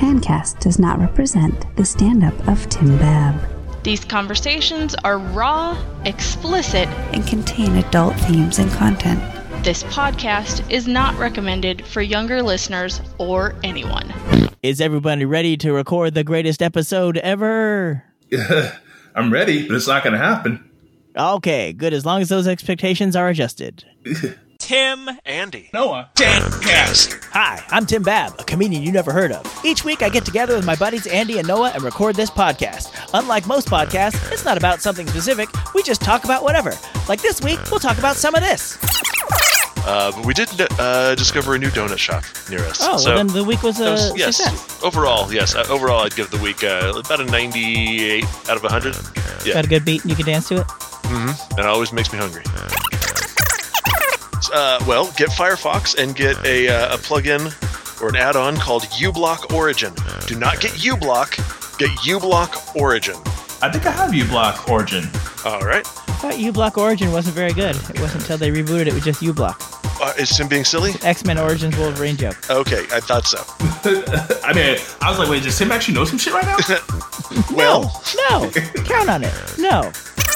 Tancast does not represent the stand-up of Tim Babb. These conversations are raw, explicit, and contain adult themes and content. This podcast is not recommended for younger listeners or anyone. Is everybody ready to record the greatest episode ever? I'm ready, but it's not going to happen. Okay, good, as long as those expectations are adjusted. Tim, Andy, Noah, Tancast. Hi, I'm Tim Babb, a comedian you never heard of. Each week I get together with my buddies Andy and Noah and record this podcast. Unlike most podcasts, it's not about something specific, we just talk about whatever. Like this week, we'll talk about some of this. But we did discover a new donut shop near us. Oh, so well then the week was a yes, success. Overall, yes. Overall, I'd give the week about a 98 out of 100. Yeah. Got a good beat and you can dance to it? Mm-hmm. And it always makes me hungry. Well, get Firefox and get a plugin or an add-on called uBlock Origin. Do not get uBlock, get uBlock Origin. I think I have uBlock Origin. All right. I thought uBlock Origin wasn't very good. It wasn't until they rebooted it with just uBlock. Is Tim being silly? X-Men Origins Wolverine joke. Okay, I thought so. I mean, I was like, wait, does Tim actually know some shit right now? Well, No, count on it. No.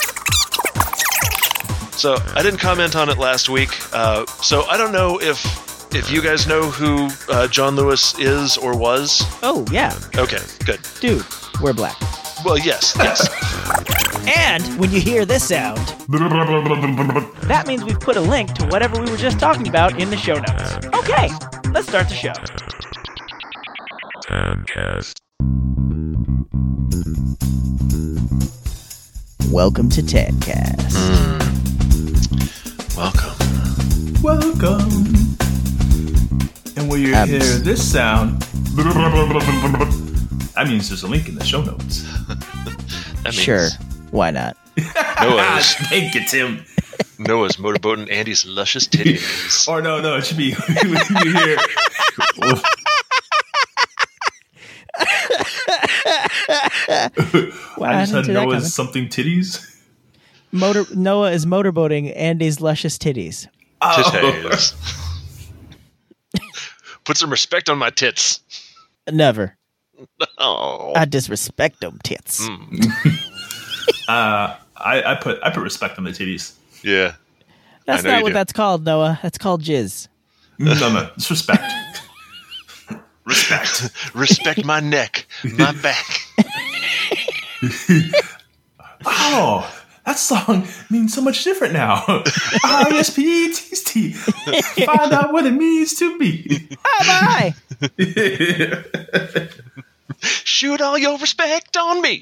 So I didn't comment on it last week. So I don't know if you guys know who John Lewis is or was. Oh, yeah. Okay, good. Dude, we're black. Well, yes. And when you hear this sound, that means we've put a link to whatever we were just talking about in the show notes. Okay, let's start the show. Tancast. Welcome to Tancast. Welcome. And when you hear this sound, that means there's a link in the show notes. That means Sure, why not? Noah's Thank you, Tim. motorboating Andy's luscious titties. Or no, it should be when you hear. What I just happened had to that Noah's something titties. Noah is motorboating Andy's luscious titties. Titties. Put some respect on my tits. Never. Oh. I disrespect them tits. I put respect on the titties. Yeah. That's I know not you what do. that's called, Noah. That's called jizz. No, it's respect. Respect. Respect my neck, my back. Oh, that song means so much different now. R-E-S-P-E-T-S-T. Find out what it means to be. Bye. Shoot all your respect on me.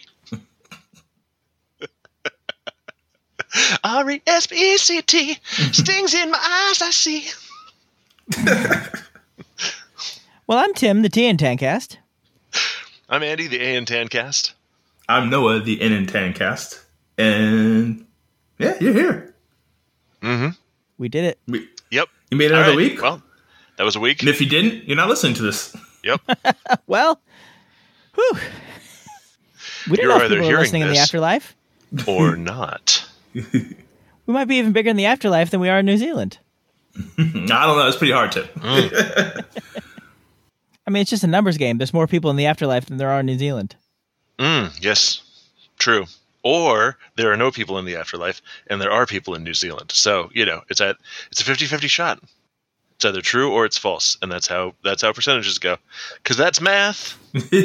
R-E-S-P-E-C-T. Stings in my eyes, I see. Well, I'm Tim, the T in Tancast. I'm Andy, the A in Tancast. I'm Noah, the N in Tancast. And yeah, you're here. Mm-hmm. We did it. Yep. You made it All another right. week? Well, that was a week. And if you didn't, you're not listening to this. Yep. Well, whew. We don't You're know if either people are hearing listening in the this- afterlife. Or not. We might be even bigger in the afterlife than we are in New Zealand. I don't know. It's pretty hard to. I mean, it's just a numbers game. There's more people in the afterlife than there are in New Zealand. Yes. True. Or there are no people in the afterlife, and there are people in New Zealand. So, it's a 50-50 shot. It's either true or it's false, and that's how percentages go. Because that's math.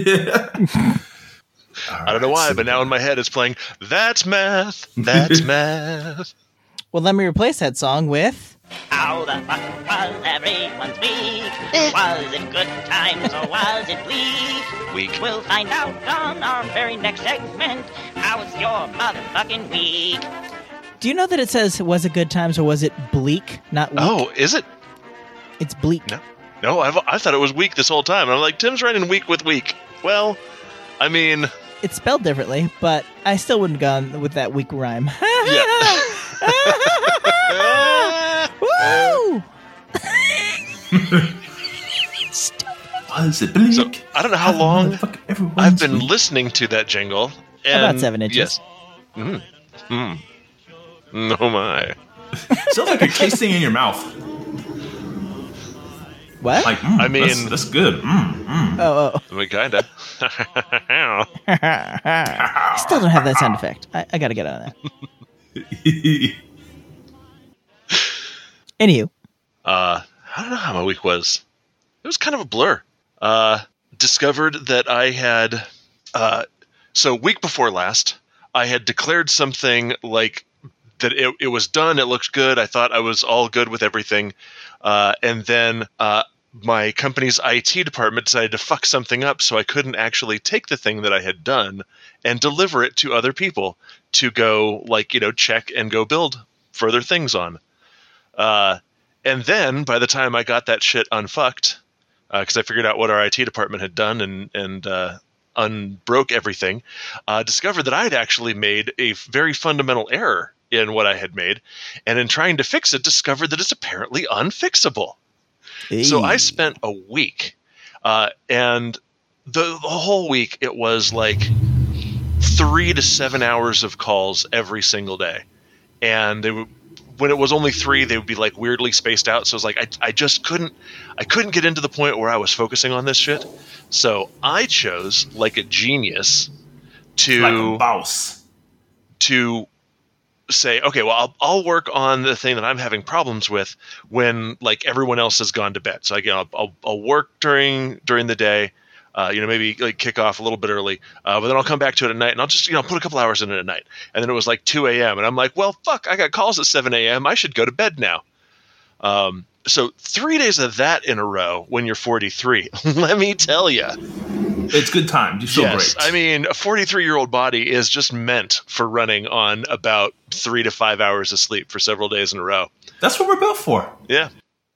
I don't know why, but now in my head it's playing, that's math, that's math. Well, let me replace that song with... How the fuck was everyone's week? Was it good times or was it bleak? Week. We'll find out on our very next segment. How was your motherfucking week? Do you know that it says, was it good times or was it bleak, not weak? Oh, is it? It's bleak. No, I thought it was week this whole time. I'm like, Tim's writing week with week. Well, I mean... It's spelled differently, but I still wouldn't have gone with that weak rhyme. Woo! Was it bleak? So, I don't know how long I've been listening to that jingle. And About 7 inches. Yes. No my. Sounds like you're tasting in your mouth. What? Like, I mean- that's good. Oh. I mean, kinda. I still don't have that sound effect. I got to get on that. Anywho. I don't know how my week was. It was kind of a blur. Discovered that I had... so week before last, I had declared something like that it was done, it looked good, I thought I was all good with everything, and then my company's IT department decided to fuck something up, so I couldn't actually take the thing that I had done and deliver it to other people to go, check and go build further things on. And then, by the time I got that shit unfucked, because I figured out what our IT department had done and unbroke everything, discovered that I had actually made a very fundamental error in what I had made, and in trying to fix it, discovered that it's apparently unfixable. Hey. So I spent a week, and the whole week it was like 3 to 7 hours of calls every single day, and when it was only 3, they would be like weirdly spaced out. So it was like I just couldn't get into the point where I was focusing on this shit. So I chose, like a genius, Like a boss. to say, okay, well, I'll work on the thing that I'm having problems with when like everyone else has gone to bed. So I'll work during the day, maybe like kick off a little bit early, but then I'll come back to it at night and I'll just put a couple hours in it at night. And then it was like 2 a.m. and I'm like, well, fuck, I got calls at 7 a.m. I should go to bed now. So 3 days of that in a row when you're 43, let me tell you. It's good time. You feel Yes, great. I mean, a 43-year-old body is just meant for running on about 3 to 5 hours of sleep for several days in a row. That's what we're built for. Yeah.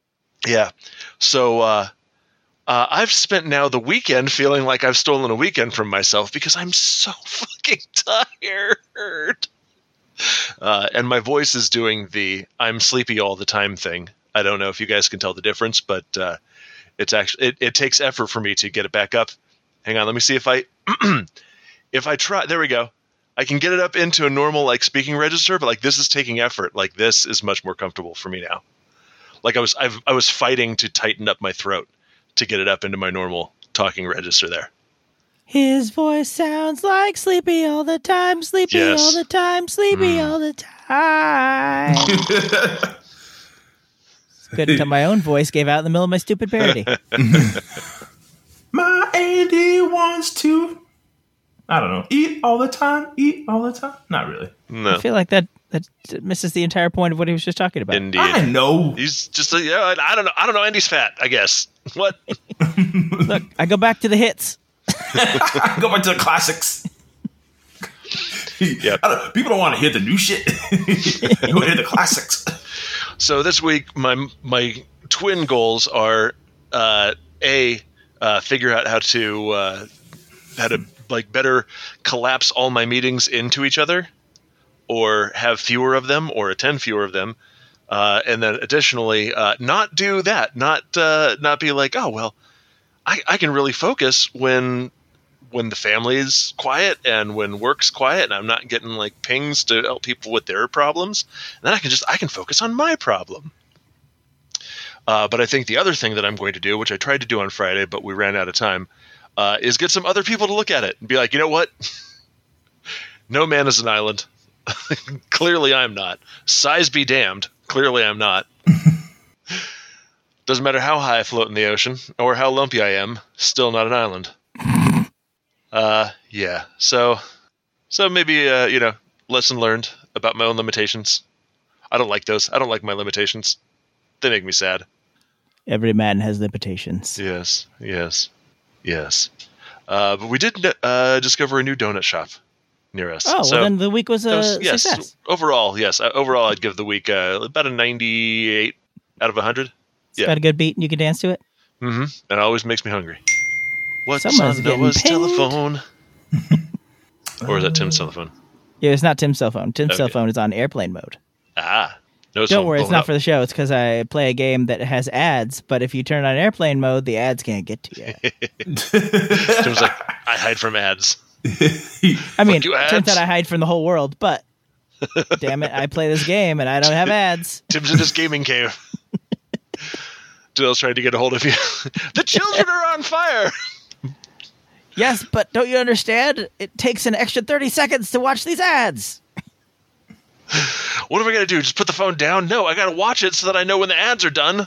So I've spent now the weekend feeling like I've stolen a weekend from myself because I'm so fucking tired. And my voice is doing the I'm sleepy all the time thing. I don't know if you guys can tell the difference, but it's actually it takes effort for me to get it back up. Hang on, let me see if I if I try. There we go. I can get it up into a normal like speaking register, but like this is taking effort. Like this is much more comfortable for me now. Like I was fighting to tighten up my throat to get it up into my normal talking register there. His voice sounds like sleepy all the time, sleepy Yes. all the time, sleepy all the time. It's good until my own voice gave out in the middle of my stupid parody. My Andy wants to, I don't know, eat all the time. Not really. No, I feel like that misses the entire point of what he was just talking about. indeed. I know. He's just I don't know. Andy's fat, I guess. What? Look, I go back to the hits. Go back to the classics. Yep. People don't want to hear the new shit. Go hear the classics. So this week, my twin goals are figure out how to like better collapse all my meetings into each other, or have fewer of them, or attend fewer of them, and then additionally not do that, not be like, oh well, I can really focus when the family's quiet and when work's quiet and I'm not getting like pings to help people with their problems. And then I can focus on my problem. But I think the other thing that I'm going to do, which I tried to do on Friday, but we ran out of time, is get some other people to look at it and be like, you know what? No man is an island. Clearly I'm not. Size be damned. Clearly I'm not. Doesn't matter how high I float in the ocean or how lumpy I am, still not an island. Yeah. So maybe, lesson learned about my own limitations. I don't like those. I don't like my limitations. They make me sad. Every man has limitations. Yes. But we did discover a new donut shop near us. Oh, So well, then the week was a yes. success. Overall, yes. Overall, I'd give the week about a 98 out of 100. It's got a good beat and you can dance to it. Mm-hmm. And it always makes me hungry. What's Someone's on getting Noah's paid. telephone? Or is that Tim's telephone? Yeah, it's not Tim's cell phone. Tim's Okay. cell phone is on airplane mode. Ah. No, Don't worry, it's not for the show. It's because I play a game that has ads, but if you turn on airplane mode, the ads can't get to you. Tim's like, I hide from ads. I mean, you, it turns ads. out I hide from the whole world, but damn it, I play this game and I don't have ads. Tim's in his gaming cave. Dale's trying to get a hold of you. The children are on fire. Yes, but don't you understand? It takes an extra 30 seconds to watch these ads. What am I going to do? Just put the phone down? No, I got to watch it so that I know when the ads are done.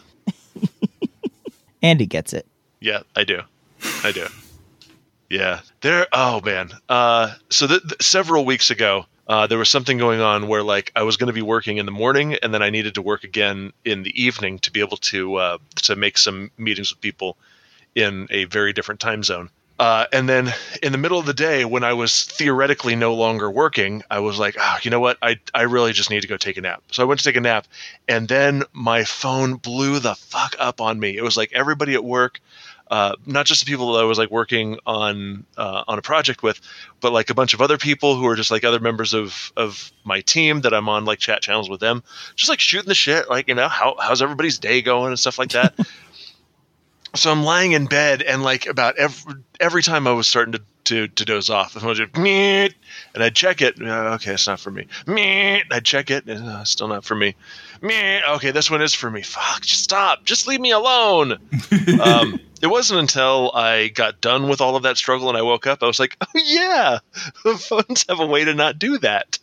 Andy gets it. Yeah, I do. Yeah. Oh, man. So several weeks ago, there was something going on where, like, I was going to be working in the morning, and then I needed to work again in the evening to be able to make some meetings with people in a very different time zone. And then in the middle of the day, when I was theoretically no longer working, I was like, you know what? I really just need to go take a nap. So I went to take a nap, and then my phone blew the fuck up on me. It was like everybody at work, not just the people that I was like working on a project with, but like a bunch of other people who are just like other members of my team that I'm on like chat channels with them, just like shooting the shit, like, you know, how's everybody's day going and stuff like that. So I'm lying in bed, and like about every time I was starting to doze off, the phone would just meet, and I'd check it. Okay, it's not for me. Meet, I'd check it, and still not for me. Meet, okay, this one is for me. Fuck, just stop. Just leave me alone. It wasn't until I got done with all of that struggle and I woke up, I was like, oh yeah, phones have a way to not do that.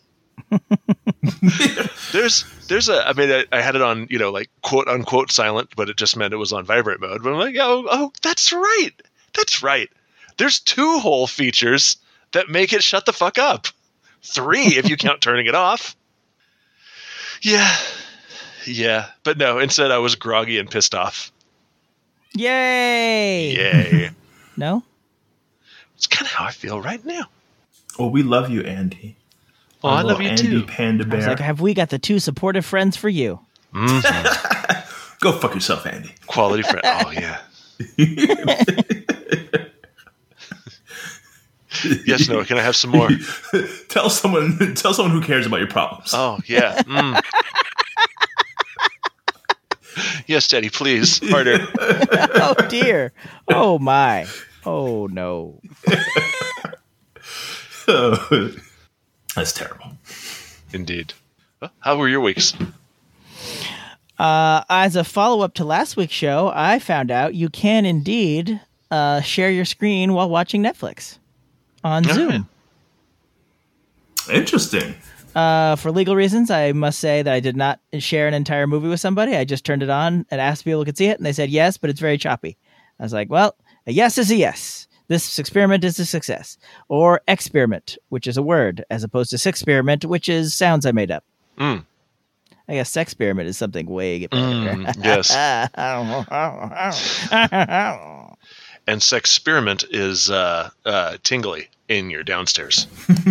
I had it on, you know, like quote unquote silent, but it just meant it was on vibrate mode. But I'm like, oh, that's right. There's 2 whole features that make it shut the fuck up. 3 if you count turning it off. Yeah. But no, instead I was groggy and pissed off. Yay! No? It's kind of how I feel right now. Well, we love you, Andy. Oh, I love you Andy too. Panda Bear. I was like, have we got the 2 supportive friends for you? Mm-hmm. Go fuck yourself, Andy. Quality friend. Oh, yeah. Yes, Noah, can I have some more? Tell someone who cares about your problems. Oh, yeah. Yes, Daddy, please. Harder. Oh, dear. Oh, my. Oh, no. That's terrible. Indeed. How were your weeks? As a follow-up to last week's show, I found out you can indeed share your screen while watching Netflix on Zoom. Interesting. For legal reasons, I must say that I did not share an entire movie with somebody. I just turned it on and asked people who could see it, and they said yes, but it's very choppy. I was like, well, a yes is a yes. This experiment is a success. Or experiment, which is a word, as opposed to sexperiment, which is sounds I made up. I guess sexperiment is something way better. Yes. And sexperiment is tingly in your downstairs.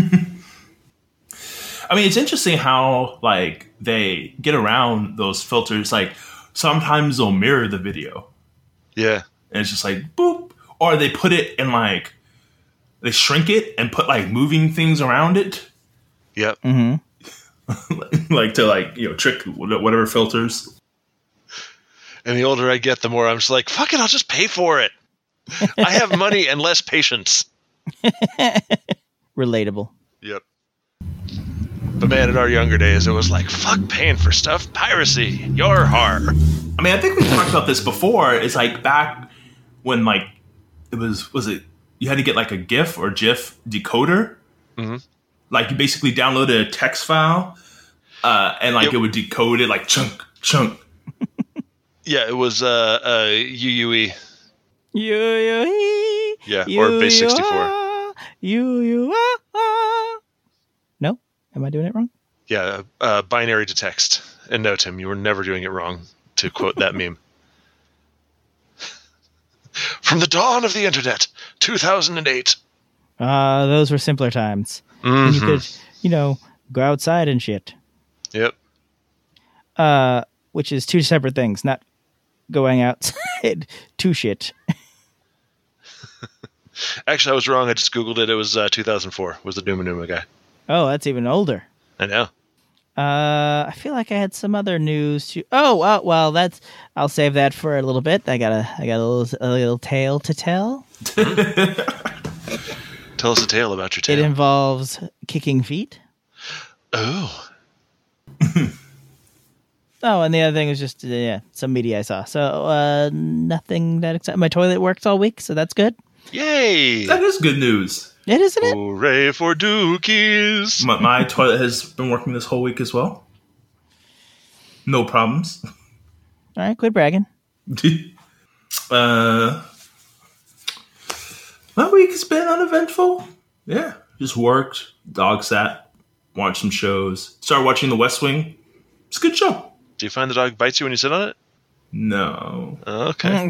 I mean, it's interesting how, like, they get around those filters. Like, sometimes they'll mirror the video. Yeah. And it's just like, boop. Or they put it in, like, they shrink it and put, like, moving things around it. Yep. Mm-hmm. Like, to, like, you know, trick whatever filters. And the older I get, the more I'm just like, fuck it, I'll just pay for it. I have money and less patience. Relatable. Yep. But man, in our younger days, it was like, fuck paying for stuff. Piracy. Your har. I mean, I think we talked about this before. It's like back when, like, was it you had to get like a GIF or GIF decoder? Mm-hmm. Like you basically downloaded a text file and like it would decode it like chunk. Yeah, it was UUE. UUE. Yeah, or Base 64. No? Am I doing it wrong? Yeah, binary to text. And no, Tim, you were never doing it wrong, to quote that meme. From the dawn of the internet, 2008. Those were simpler times. Mm-hmm. You could, you know, go outside and shit. Yep. Which is 2 separate things, not going outside to shit. Actually, I was wrong. I just Googled it. It was 2004. Was the Duma Numa guy. Oh, that's even older. I know. I feel like I had some other news too. Oh, well, that's. I'll save that for a little bit. I got a little tale to tell. Tell us a tale about your tail. It involves kicking feet. Oh. Oh, and the other thing is just some media I saw. So nothing that exciting. My toilet works all week, so that's good. Yay! That is good news. It isn't it? Hooray for Dookies! My toilet has been working this whole week as well. No problems. All right, quit bragging. My week has been uneventful. Yeah, just worked, dog sat, watched some shows. Started watching The West Wing. It's a good show. Do you find the dog bites you when you sit on it? No. Okay.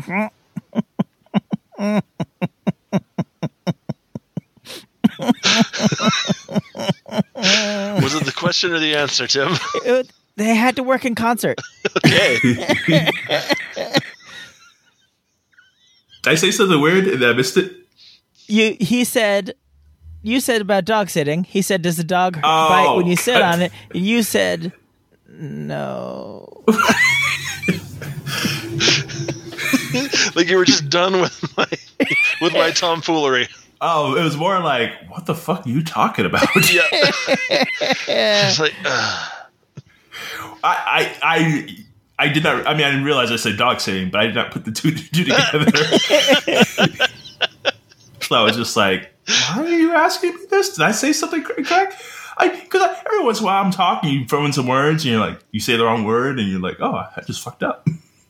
Was it the question or the answer, Tim? They had to work in concert. Okay. Did I say something weird and I missed it? You said about dog sitting. He said, "Does the dog bite when you sit on it?" And you said, "No." Like you were just done with my tomfoolery. Oh, it was more like, what the fuck are you talking about? Yeah. It's like, I did not. I mean, I didn't realize I said dog sitting, but I did not put the two together. So I was just like, why are you asking me this? Did I say something correct? Because every once in a while I'm talking, you throw in some words, and you're like, you say the wrong word, and you're like, oh, I just fucked up.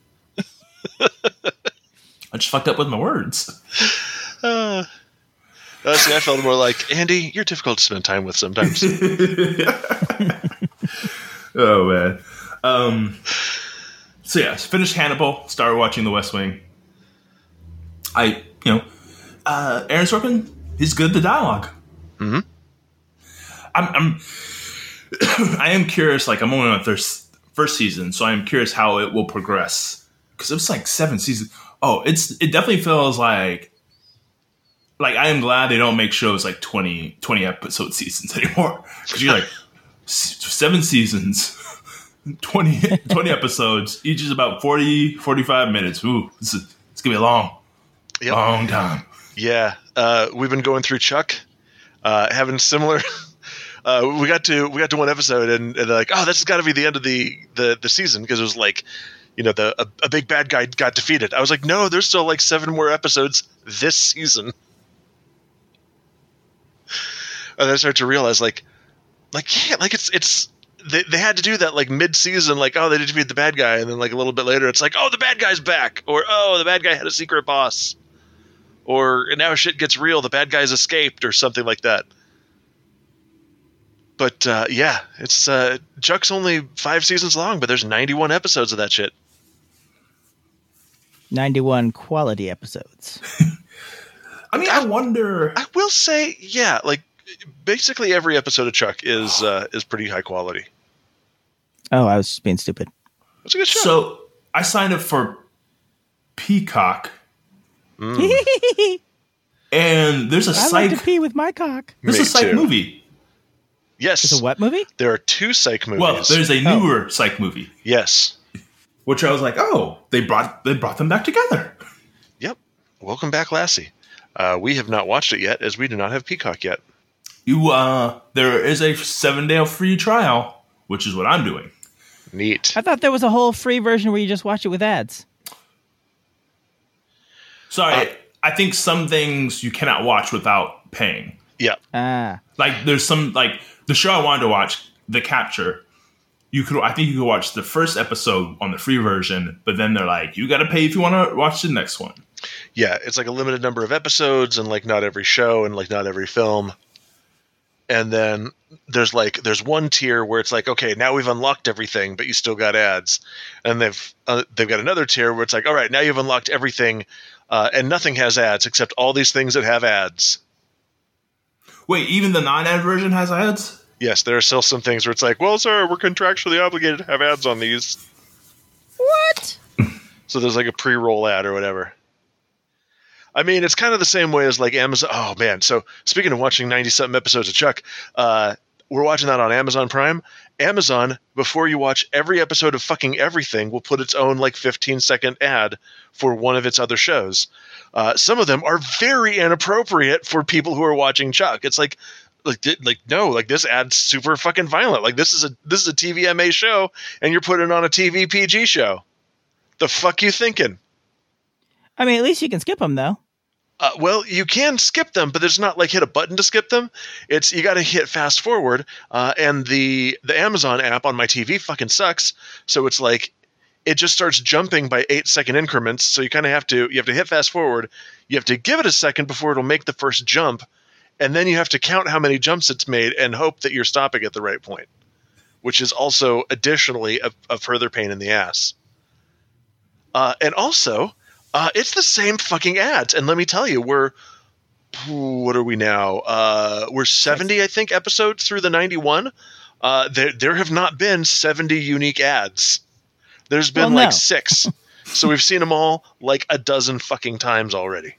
I just fucked up with my words. See, I felt more like, Andy, you're difficult to spend time with sometimes. Oh, man. So, yeah, finished Hannibal, started watching The West Wing. Aaron Sorkin, he's good at the dialogue. Mm-hmm. I am curious, like, I'm only on the first season, so I'm curious how it will progress. Because it was like 7 seasons. Oh, it definitely feels like I am glad they don't make shows like 20 episode seasons anymore. Because you're like, 7 seasons, 20 episodes, each is about 40, 45 minutes. Ooh, it's going to be a long time. Yeah. We've been going through Chuck, having similar... we got to one episode and like, oh, this has got to be the end of the season, because it was like, a big bad guy got defeated. I was like, no, there's still like 7 more episodes this season. And I started to realize they had to do that like mid-season, like, oh, they defeated the bad guy, and then like a little bit later it's like, oh, the bad guy's back, or oh, the bad guy had a secret boss, or now shit gets real, the bad guy's escaped, or something like that. But yeah, it's Chuck's only 5 seasons long, but there's 91 episodes of that shit. 91 quality episodes. I mean, I wonder. I will say, yeah, like basically every episode of Chuck is pretty high quality. Oh, I was just being stupid. It's a good show. So I signed up for Peacock, and there's a I psych. like to pee with my cock. There's a psych movie. Yes. It's a what movie? There are 2 psych movies. Well, there's a newer psych movie. Yes. Which I was like, oh, they brought them back together. Yep. Welcome back, Lassie. We have not watched it yet, as we do not have Peacock yet. There is a 7-day free trial, which is what I'm doing. Neat. I thought there was a whole free version where you just watch it with ads. Sorry, I think some things you cannot watch without paying. Yeah. Like there's some, like the show I wanted to watch, The Capture. I think you could watch the first episode on the free version, but then they're like, you got to pay if you want to watch the next one. Yeah, it's like a limited number of episodes, and like not every show, and like not every film. And then there's one tier where it's like, okay, now we've unlocked everything, but you still got ads. And they've got another tier where it's like, all right, now you've unlocked everything, and nothing has ads except all these things that have ads. Wait, even the non-ad version has ads? Yes, there are still some things where it's like, well, sir, we're contractually obligated to have ads on these. What? So there's like a pre-roll ad or whatever. I mean, it's kind of the same way as like Amazon. Oh, man. So speaking of watching 90-something episodes of Chuck, we're watching that on Amazon Prime. Amazon, before you watch every episode of fucking everything, will put its own like 15-second ad for one of its other shows. Some of them are very inappropriate for people who are watching Chuck. It's like, Like this ad's super fucking violent. Like this is a TVMA show, and you're putting on a TV PG show. The fuck you thinking? I mean, at least you can skip them though. Well, you can skip them, but there's not like hit a button to skip them. It's you got to hit fast forward, and the Amazon app on my TV fucking sucks. So it's like it just starts jumping by 8-second increments. So you kind of have to hit fast forward. You have to give it a second before it'll make the first jump, and then you have to count how many jumps it's made and hope that you're stopping at the right point, which is also additionally a further pain in the ass. And also. It's the same fucking ads, and let me tell you, what are we now? We're 70, I think, episodes through the 91. There have not been 70 unique ads. There's been 6, so we've seen them all like a dozen fucking times already.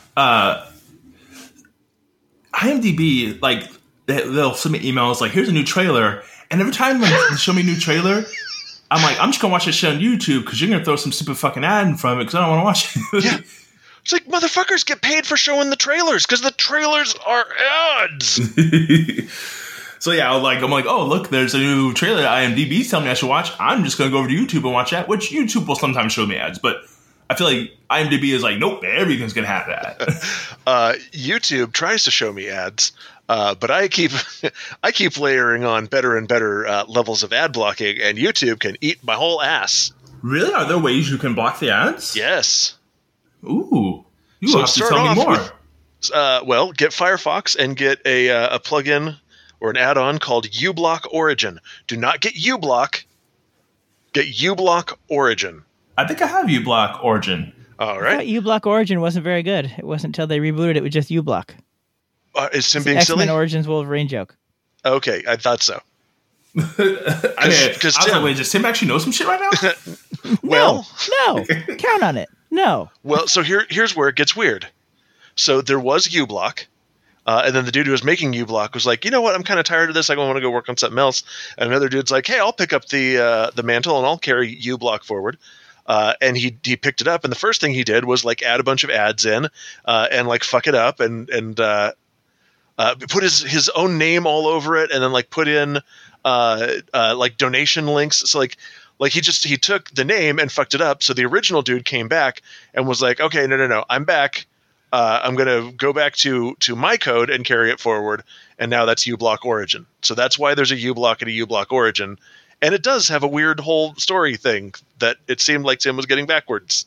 IMDb, like they'll send me emails like, "Here's a new trailer," and every time they show me a new trailer. I'm like, I'm just going to watch this shit on YouTube because you're going to throw some stupid fucking ad in front of it because I don't want to watch it. Yeah. It's like, motherfuckers get paid for showing the trailers because the trailers are ads. So yeah, I'm like, oh, look, there's a new trailer that IMDb's telling me I should watch. I'm just going to go over to YouTube and watch that, which YouTube will sometimes show me ads. But I feel like IMDb is like, nope, everything's going to have that. YouTube tries to show me ads. But I keep layering on better and better levels of ad blocking, and YouTube can eat my whole ass. Really? Are there ways you can block the ads? Yes. Ooh. You have to tell me more. Well, get Firefox and get a plugin or an add-on called uBlock Origin. Do not get uBlock. Get uBlock Origin. I think I have uBlock Origin. All right. I thought uBlock Origin wasn't very good. It wasn't until they rebooted it with just uBlock. Is Tim being X-Men silly? Origins Wolverine joke. Okay, I thought so. Because Tim, wait, does Tim actually know some shit right now? Well, no, count on it. No. Well, so here's where it gets weird. So there was uBlock, and then the dude who was making uBlock was like, you know what, I'm kind of tired of this. I want to go work on something else. And another dude's like, hey, I'll pick up the mantle and I'll carry uBlock forward. And he picked it up, and the first thing he did was like add a bunch of ads in, and like fuck it up, and put his own name all over it, and then like put in like donation links. So like he took the name and fucked it up. So the original dude came back and was like, okay, no, I'm back. I'm gonna go back to my code and carry it forward. And now that's uBlock Origin. So that's why there's a uBlock and a uBlock Origin. And it does have a weird whole story thing that it seemed like Tim was getting backwards.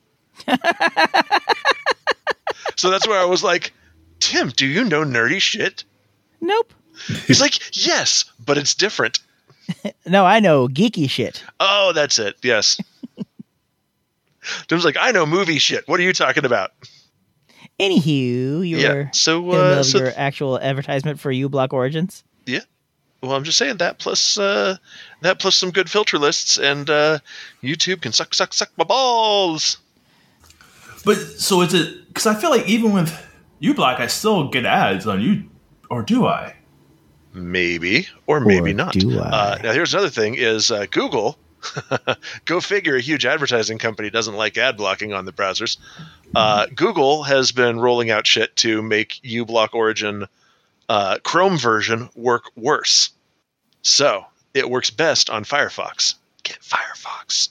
So that's where I was like, Tim, do you know nerdy shit? Nope. He's like, yes, but it's different. No, I know geeky shit. Oh, that's it. Yes. Tim's like, I know movie shit. What are you talking about? Anywho, you were in the middle of your actual advertisement for uBlock Origins. Yeah. Well, I'm just saying that plus some good filter lists, and YouTube can suck my balls. But so is it? Because I feel like even with uBlock, I still get ads on you, or do I? Maybe or maybe not. Do I? Now, here's another thing: is Google. Go figure. A huge advertising company doesn't like ad blocking on the browsers. Google has been rolling out shit to make uBlock Origin Chrome version work worse. So it works best on Firefox. Get Firefox.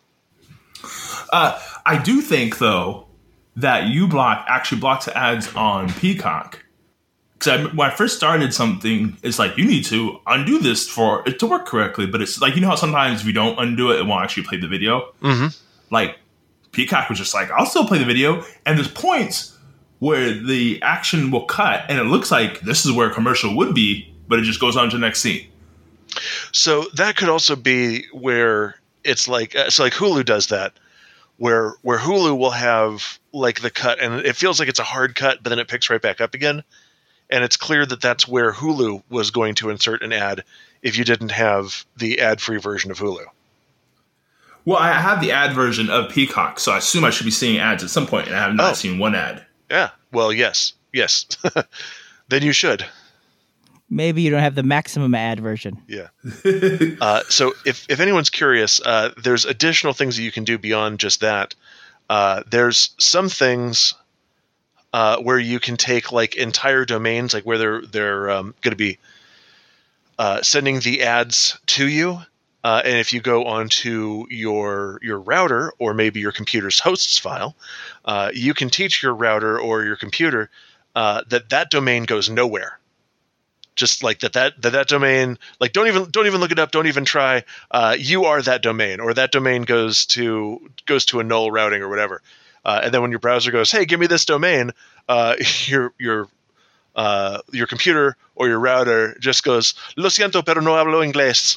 I do think though that uBlock actually blocks ads on Peacock. Because when I first started something, it's like you need to undo this for it to work correctly. But it's like, you know how sometimes if you don't undo it, it won't actually play the video. Mm-hmm. Like Peacock was just like, I'll still play the video, and there's points where the action will cut, and it looks like this is where a commercial would be, but it just goes on to the next scene. So that could also be where it's like, so like Hulu does that, where Hulu will have like the cut, and it feels like it's a hard cut, but then it picks right back up again. And it's clear that that's where Hulu was going to insert an ad if you didn't have the ad-free version of Hulu. Well, I have the ad version of Peacock, so I assume I should be seeing ads at some point, and I have not seen one ad. Yeah. Well, yes. Then you should. Maybe you don't have the maximum ad version. Yeah. So if anyone's curious, there's additional things that you can do beyond just that. There's some things where you can take like entire domains, like where they're going to be sending the ads to you. And if you go onto your router or maybe your computer's hosts file, you can teach your router or your computer that domain goes nowhere. Just like that domain, like don't even look it up, don't even try. You are that domain, or that domain goes to a null routing or whatever. And then when your browser goes, "Hey, give me this domain," your computer or your router just goes, "Lo siento, pero no hablo inglés."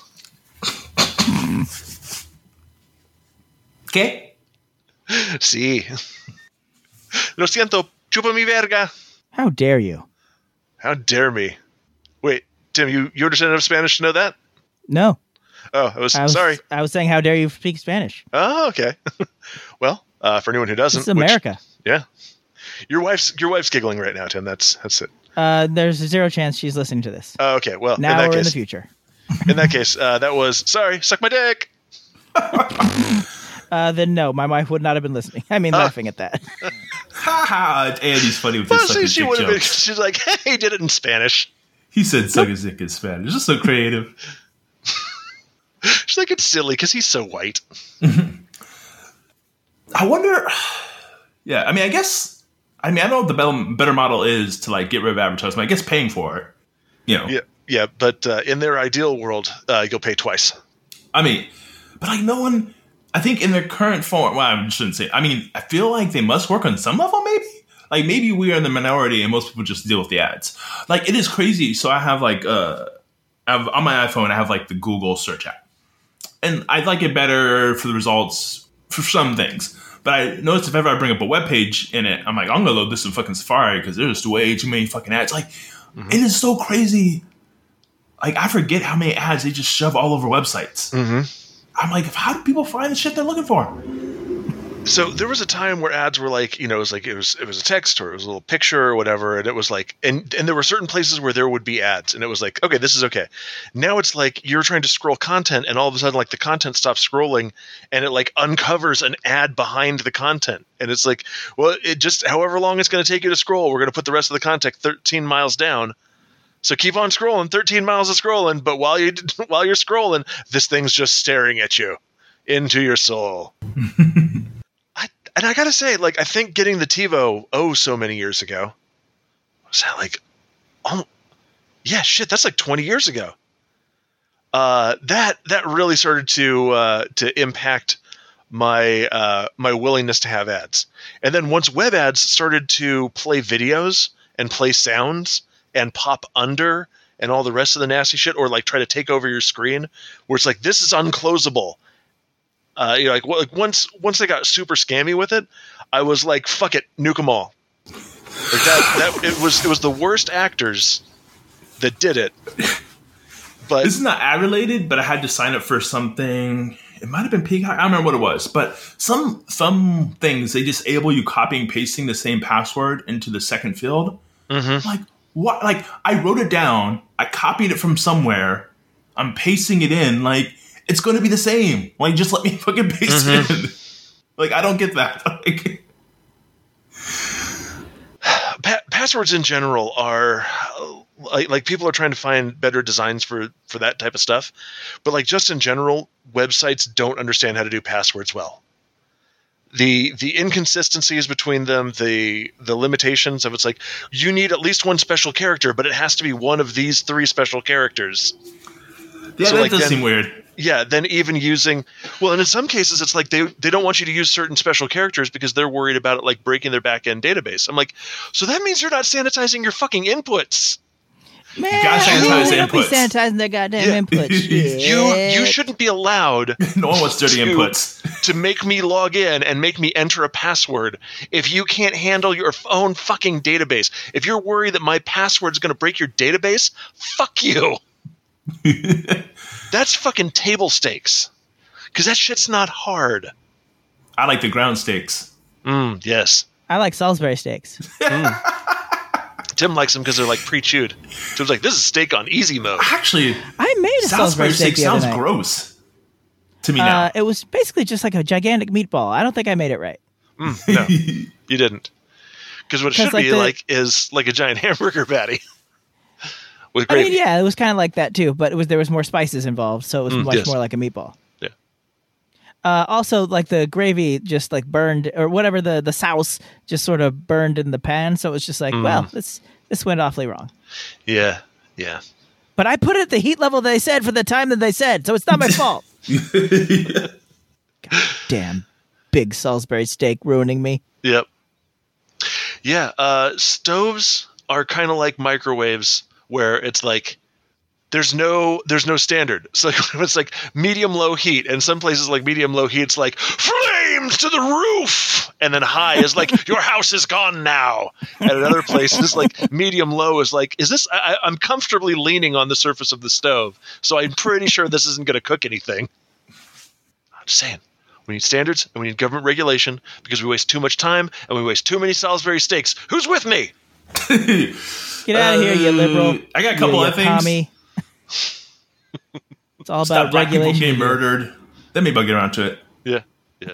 ¿Qué? Sí. Lo siento, chupa mi verga. How dare you? How dare me? Wait, Tim, you understand enough Spanish to know that? No. Oh, I was sorry. I was saying, how dare you speak Spanish? Oh, okay. Well, for anyone who doesn't, This is America. Yeah. Your wife's giggling right now, Tim. That's it. There's a 0 chance she's listening to this. Oh, okay. Well, Now or in the future. In that case, that was sorry. Suck my dick. Then no, my wife would not have been listening. I mean, laughing at that. Ha ha! Andy's funny with his suck his dick jokes. She's like, "Hey, he did it in Spanish." He said suck his dick in Spanish. It's just so creative. She's like, it's silly because he's so white. I wonder. Yeah, I mean, I don't know what the better model is to like get rid of advertisement. I guess paying for it. You know. Yeah, but in their ideal world, you'll pay twice. I mean, but like no one. I think in their current form. Well, I shouldn't say. I mean, I feel like they must work on some level, maybe. Like maybe we are in the minority and most people just deal with the ads. Like it is crazy. So I have like on my iPhone, I have like the Google search app. And I like it better for the results for some things. But I noticed if ever I bring up a web page in it, I'm like, I'm going to load this in fucking Safari because there's just way too many fucking ads. Like, It is so crazy. Like, I forget how many ads they just shove all over websites. I'm like, how do people find the shit they're looking for? So there was a time where ads were like, it was a text or it was a little picture or whatever, and it was like, and there were certain places where there would be ads, and it was like, okay, this is okay. Now it's like you're trying to scroll content, and all of a sudden, like the content stops scrolling, and it like uncovers an ad behind the content, and it's like, well, it just however long it's going to take you to scroll, we're going to put the rest of the content 13 miles down. So keep on scrolling, 13 miles of scrolling, but while you're scrolling, this thing's just staring at you into your soul. And I gotta say, like, I think getting the TiVo so many years ago, was that like, oh, yeah, shit, that's like 20 years ago. That really started to impact my my willingness to have ads. And then once web ads started to play videos and play sounds and pop under and all the rest of the nasty shit, or like try to take over your screen, where it's like, this is unclosable. Like once they got super scammy with it, I was like, "Fuck it, nuke them all." Like that it was the worst actors that did it. But this is not ad related, but I had to sign up for something. It might have been Peacock. I don't remember what it was, but some things they disable you copying pasting the same password into the second field. Like what? Like I wrote it down, I copied it from somewhere, I'm pasting it in, like. It's going to be the same. Like, just let me fucking paste it in. Like, I don't get that. Passwords in general are like people are trying to find better designs for that type of stuff. But like just in general, websites don't understand how to do passwords well. The inconsistencies between them, the limitations of it's like you need at least one special character, but it has to be one of these 3 special characters. Yeah, so that does seem weird. Yeah, then even using and in some cases it's like they don't want you to use certain special characters because they're worried about it like breaking their back-end database. I'm like, so that means you're not sanitizing your fucking inputs. Man, you gotta sanitize the don't be inputs. sanitizing their goddamn inputs. You shouldn't be allowed. No one wants dirty inputs to make me log in and make me enter a password if you can't handle your own fucking database. If you're worried that my password is going to break your database, fuck you. That's fucking table stakes. Because that shit's not hard. I like the ground steaks. Yes. I like Salisbury steaks. Tim likes them because they're like pre-chewed. Tim's like, this is steak on easy mode. Actually, I made a Salisbury steak the other sounds night. gross to me now. It was basically just like a gigantic meatball. I don't think I made it right. No, you didn't. Because what it should be is like a giant hamburger patty. With gravy. I mean, yeah, it was kind of like that too, but there was more spices involved, so it was much more like a meatball. Yeah. Also, like the gravy just like burned, or whatever, the sauce just sort of burned in the pan, so it was just like, well, this went awfully wrong. Yeah. But I put it at the heat level they said for the time that they said, so it's not my fault. God damn, big Salisbury steak ruining me. Yep. Yeah, stoves are kind of like microwaves, where it's like there's no standard. So it's like medium low heat, and some places like medium low heat's like flames to the roof, and then high is like your house is gone now. And another place is like medium low is like, is this? I'm comfortably leaning on the surface of the stove, so I'm pretty sure this isn't going to cook anything. I'm just saying. We need standards and we need government regulation because we waste too much time and we waste too many Salisbury steaks. Who's with me? Get out of here, you liberal. I got a couple of things. Commie. It's all about black people regulation. getting murdered. Then maybe I'll get around to it. Yeah.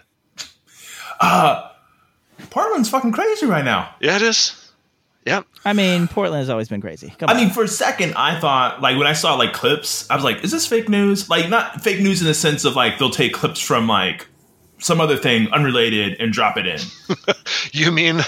Portland's fucking crazy right now. Yeah, it is. Yeah. I mean, Portland has always been crazy. I mean, for a second, I thought, like, when I saw, like, clips, I was like, is this fake news? Like, not fake news in the sense of, like, they'll take clips from, like, some other thing unrelated and drop it in. You mean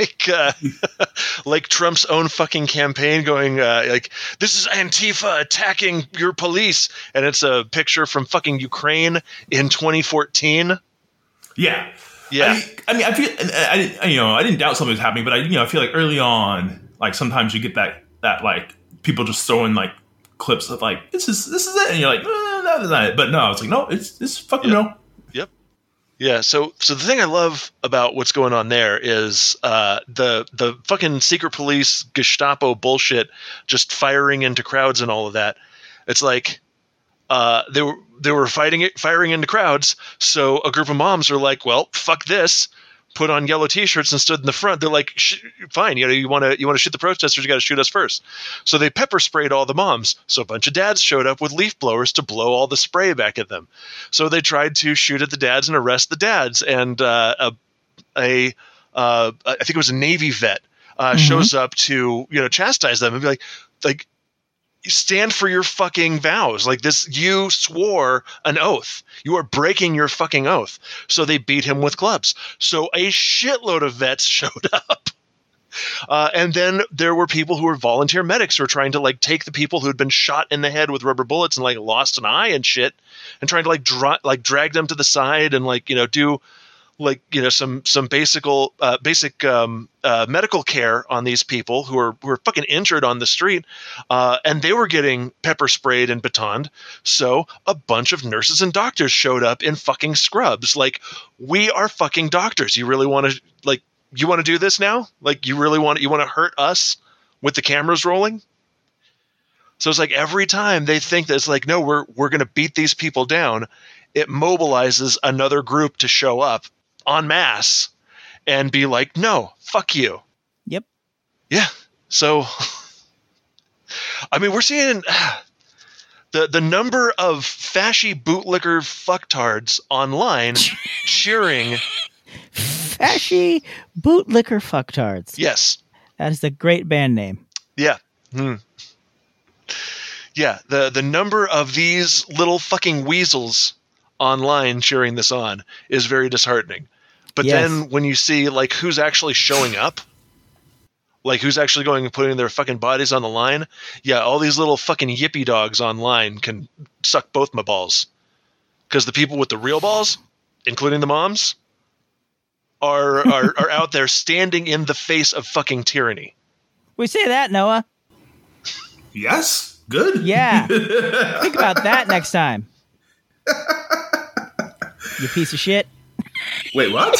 like Trump's own fucking campaign going like, this is Antifa attacking your police, and it's a picture from fucking Ukraine in 2014? Yeah. Yeah. I mean, I feel, I didn't doubt something was happening, but I feel like early on, like, sometimes you get that like people just throwing like clips of like, this is it, and you're like, no, that's not it. But no, it's like, no, it's fucking real. Yep. Yeah. So the thing I love about what's going on there is the fucking secret police Gestapo bullshit, just firing into crowds and all of that. It's like they were firing into crowds. So a group of moms are like, well, fuck this. Put on yellow T-shirts and stood in the front. They're like, fine, you want to shoot the protesters, you got to shoot us first. So they pepper sprayed all the moms. So a bunch of dads showed up with leaf blowers to blow all the spray back at them. So they tried to shoot at the dads and arrest the dads. And I think it was a Navy vet shows up to chastise them and be like. Stand for your fucking vows. Like this, you swore an oath. You are breaking your fucking oath. So they beat him with clubs. So a shitload of vets showed up. And then there were people who were volunteer medics who were trying to like take the people who had been shot in the head with rubber bullets and like lost an eye and shit, and trying to drag them to the side and do some basic medical care on these people who are fucking injured on the street, and they were getting pepper sprayed and batoned. So a bunch of nurses and doctors showed up in fucking scrubs. Like, we are fucking doctors. You really want to do this now? Like, you want to hurt us with the cameras rolling? So it's like every time they think that it's like, no, we're going to beat these people down, it mobilizes another group to show up en masse and be like, no, fuck you. Yep. Yeah. So, I mean, we're seeing the number of fashy bootlicker fucktards online cheering. Fashy bootlicker fucktards. Yes. That is a great band name. Yeah. Yeah. The number of these little fucking weasels online cheering this on is very disheartening. But then when you see like who's actually showing up, like who's actually going and putting their fucking bodies on the line, yeah, all these little fucking yippy dogs online can suck both my balls. Because the people with the real balls, including the moms, are out there standing in the face of fucking tyranny. We say that, Noah. Yes. Good. Yeah. Think about that next time. You piece of shit. Wait, what?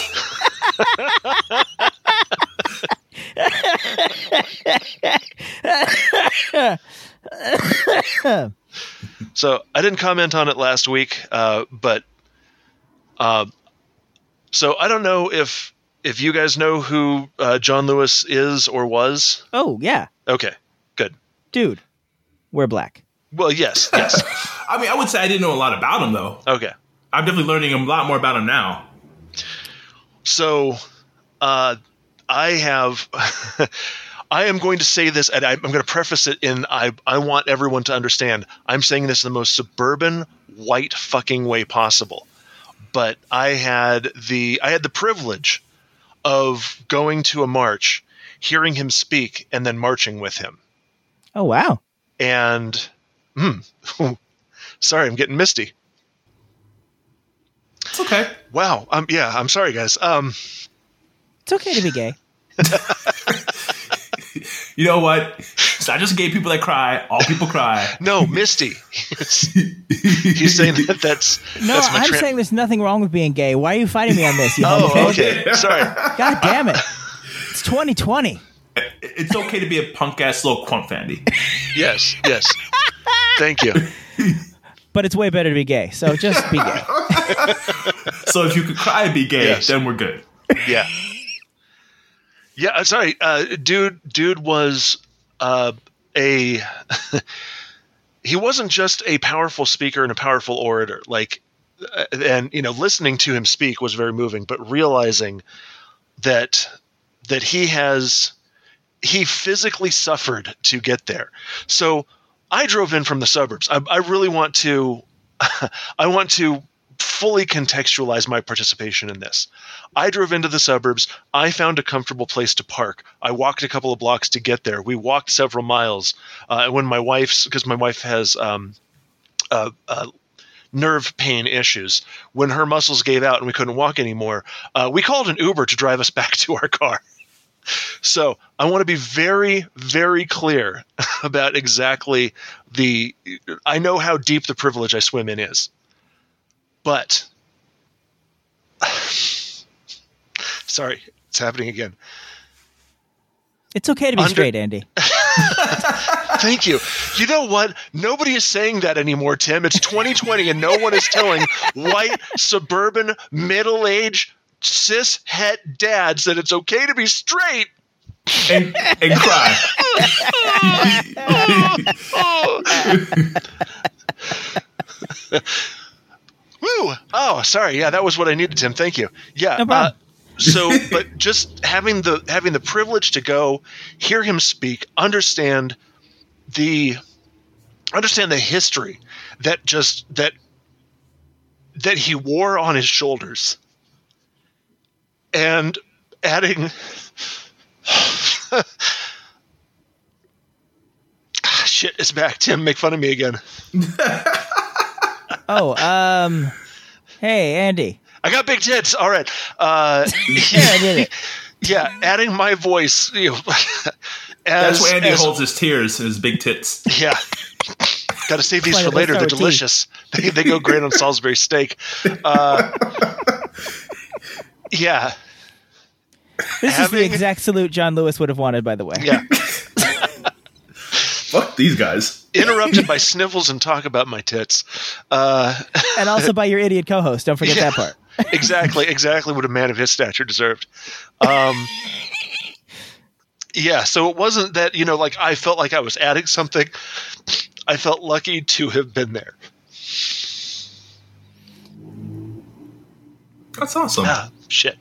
So I didn't comment on it last week, but so I don't know if you guys know who John Lewis is or was. Oh, yeah. Okay, good. Dude, we're black. Well, yes. I mean, I would say I didn't know a lot about him, though. Okay. I'm definitely learning a lot more about him now. So, I I have. I am going to say this, and I'm going to preface it in I want everyone to understand. I'm saying this in the most suburban, white fucking way possible. But I had the privilege of going to a march, hearing him speak, and then marching with him. Oh, wow. And, sorry, I'm getting misty. It's okay. Wow. I'm sorry, guys. It's okay to be gay. You know what? It's not just gay people that cry. All people cry. No, misty. He's saying that's my I'm saying there's nothing wrong with being gay. Why are you fighting me on this? You Oh, okay. Sorry. God damn it. It's 2020. It's okay to be a punk ass little crump fandy. Yes. Thank you. But it's way better to be gay. So just be gay. So if you could cry and be gay, Yes. then we're good. Yeah. Yeah, sorry. Dude was he wasn't just a powerful speaker and a powerful orator. And listening to him speak was very moving, but realizing that he physically suffered to get there. So I drove in from the suburbs. I really want to fully contextualize my participation in this. I drove into the suburbs. I found a comfortable place to park. I walked a couple of blocks to get there. We walked several miles. When because my wife has nerve pain issues, when her muscles gave out and we couldn't walk anymore, we called an Uber to drive us back to our car. So I want to be very, very clear about exactly I know how deep the privilege I swim in is. But, sorry, it's happening again. It's okay to be straight, Andy. Thank you. You know what? Nobody is saying that anymore, Tim. It's 2020 and no one is telling white, suburban, middle-aged, cis-het dads that it's okay to be straight. And cry. Woo! Oh, sorry. Yeah, that was what I needed, Tim. Thank you. Yeah. No problem. But just having the privilege to go hear him speak, understand the history that he wore on his shoulders, and adding. Shit, it's back. Tim, make fun of me again. Hey, Andy. I got big tits. All right. I did it. Yeah, adding my voice. That's where Andy holds his tears, his big tits. Yeah. Got to save these for later. They're delicious. They go great on Salisbury steak. Yeah. This is the exact salute John Lewis would have wanted, by the way. Yeah. Fuck these guys. Interrupted by sniffles and talk about my tits. And also by your idiot co-host. Don't forget that part. Exactly what a man of his stature deserved. Yeah, so it wasn't that, I felt like I was adding something. I felt lucky to have been there. That's awesome. Shit.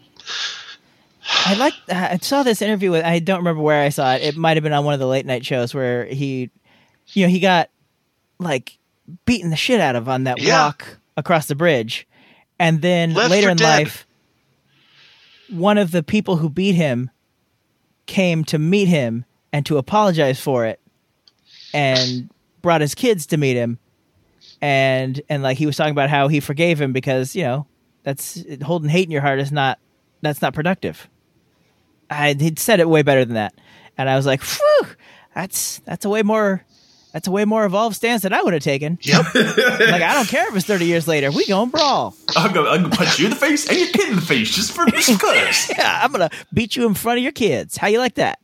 I saw this interview with, I don't remember where I saw it. It might have been on one of the late night shows where he got beaten the shit out of on that walk across the bridge. And then later in life, one of the people who beat him came to meet him and to apologize for it, and brought his kids to meet him. And he was talking about how he forgave him because, that's holding hate in your heart that's not productive. He'd said it way better than that. And I was like, phew, that's a way more evolved stance than I would have taken. Yep. I don't care if it's 30 years later. We gonna brawl. I'm gonna punch you in the face and your kid in the face just because. Yeah, I'm gonna beat you in front of your kids. How you like that?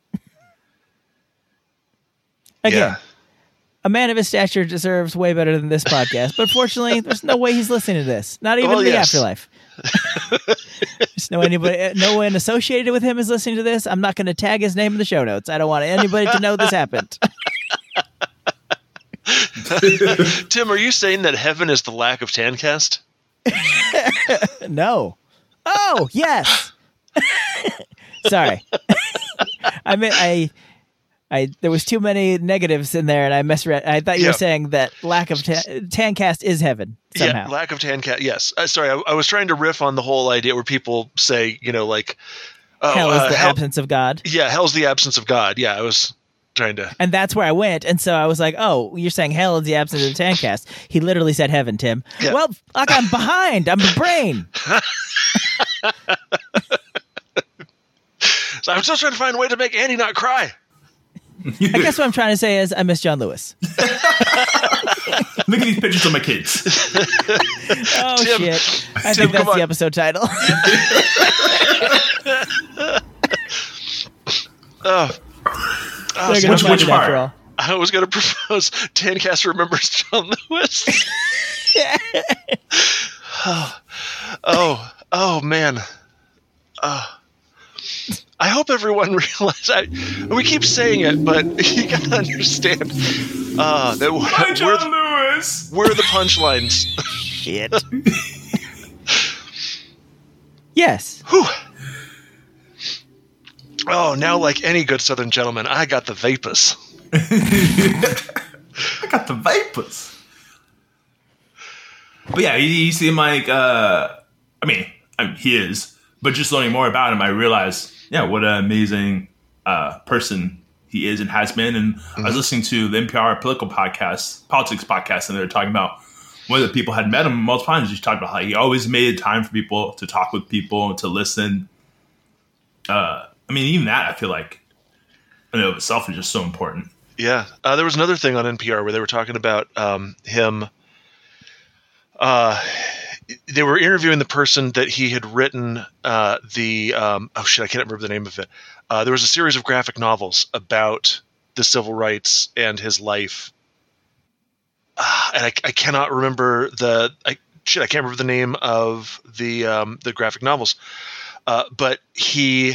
Again, a man of his stature deserves way better than this podcast. But fortunately, there's no way he's listening to this. Not even in the afterlife. There's no one associated with him is listening to this. I'm not going to tag his name in the show notes. I don't want anybody to know this happened. Tim, are you saying that heaven is the lack of Tancast? No. Oh, yes. Sorry. There was too many negatives in there, and I misread. I thought you were saying that lack of Tancast is heaven somehow. Yeah, lack of Tancast. Yes. Sorry, I was trying to riff on the whole idea where people say, like, hell is the absence of God. Yeah, hell's the absence of God. Yeah, I was trying to. And that's where I went, and so I was like, "Oh, you're saying hell is the absence of Tancast?" He literally said heaven, Tim. Yeah. Well, like I'm behind. I'm the brain. So I'm still trying to find a way to make Andy not cry. I guess what I'm trying to say is I miss John Lewis. Look at these pictures of my kids. Oh, Tim, shit. I think that's the episode title. Which part? I was going to propose Tancast remembers John Lewis. Oh, man. I hope everyone realizes. We keep saying it, but you gotta understand that John Lewis. We're the punchlines. Shit. Yes. Whew. Oh, now like any good Southern gentleman, I got the vapors. I got the vapors. But yeah, he seemed like, he is. But just learning more about him, I realized, what an amazing person he is and has been. And I was listening to the NPR politics podcast, and they were talking about one of the people had met him multiple times. He talked about how he always made time for people, to talk with people, to listen. Even that, I feel like, in and of itself is just so important. Yeah. There was another thing on NPR where they were talking about him. They were interviewing the person that he had written I can't remember the name of it. There was a series of graphic novels about the civil rights and his life. And I cannot remember I can't remember the name of the graphic novels. But he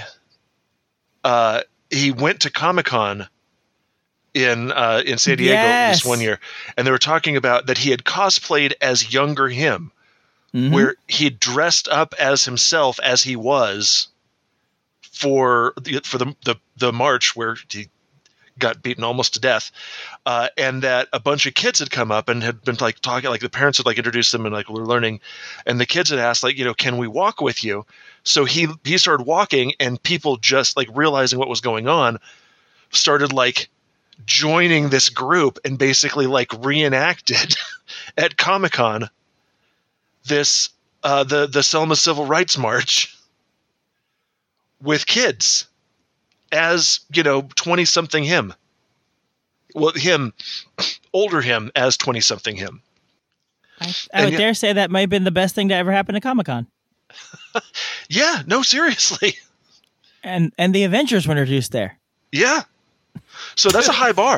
went to Comic-Con in San Diego this one year, and they were talking about that he had cosplayed as younger him. Mm-hmm. Where he dressed up as himself as he was for the march where he got beaten almost to death, and that a bunch of kids had come up and had been like talking, like the parents had like introduced them and like we're learning, and the kids had asked like, can we walk with you? So he started walking, and people just like realizing what was going on started like joining this group and basically like reenacted at Comic-Con this the Selma Civil Rights March with kids as 20-something him. Well, older him as 20-something him. I would dare say that might have been the best thing to ever happen to Comic-Con. Yeah, no, seriously. And the Avengers were introduced there. Yeah. So that's a high bar.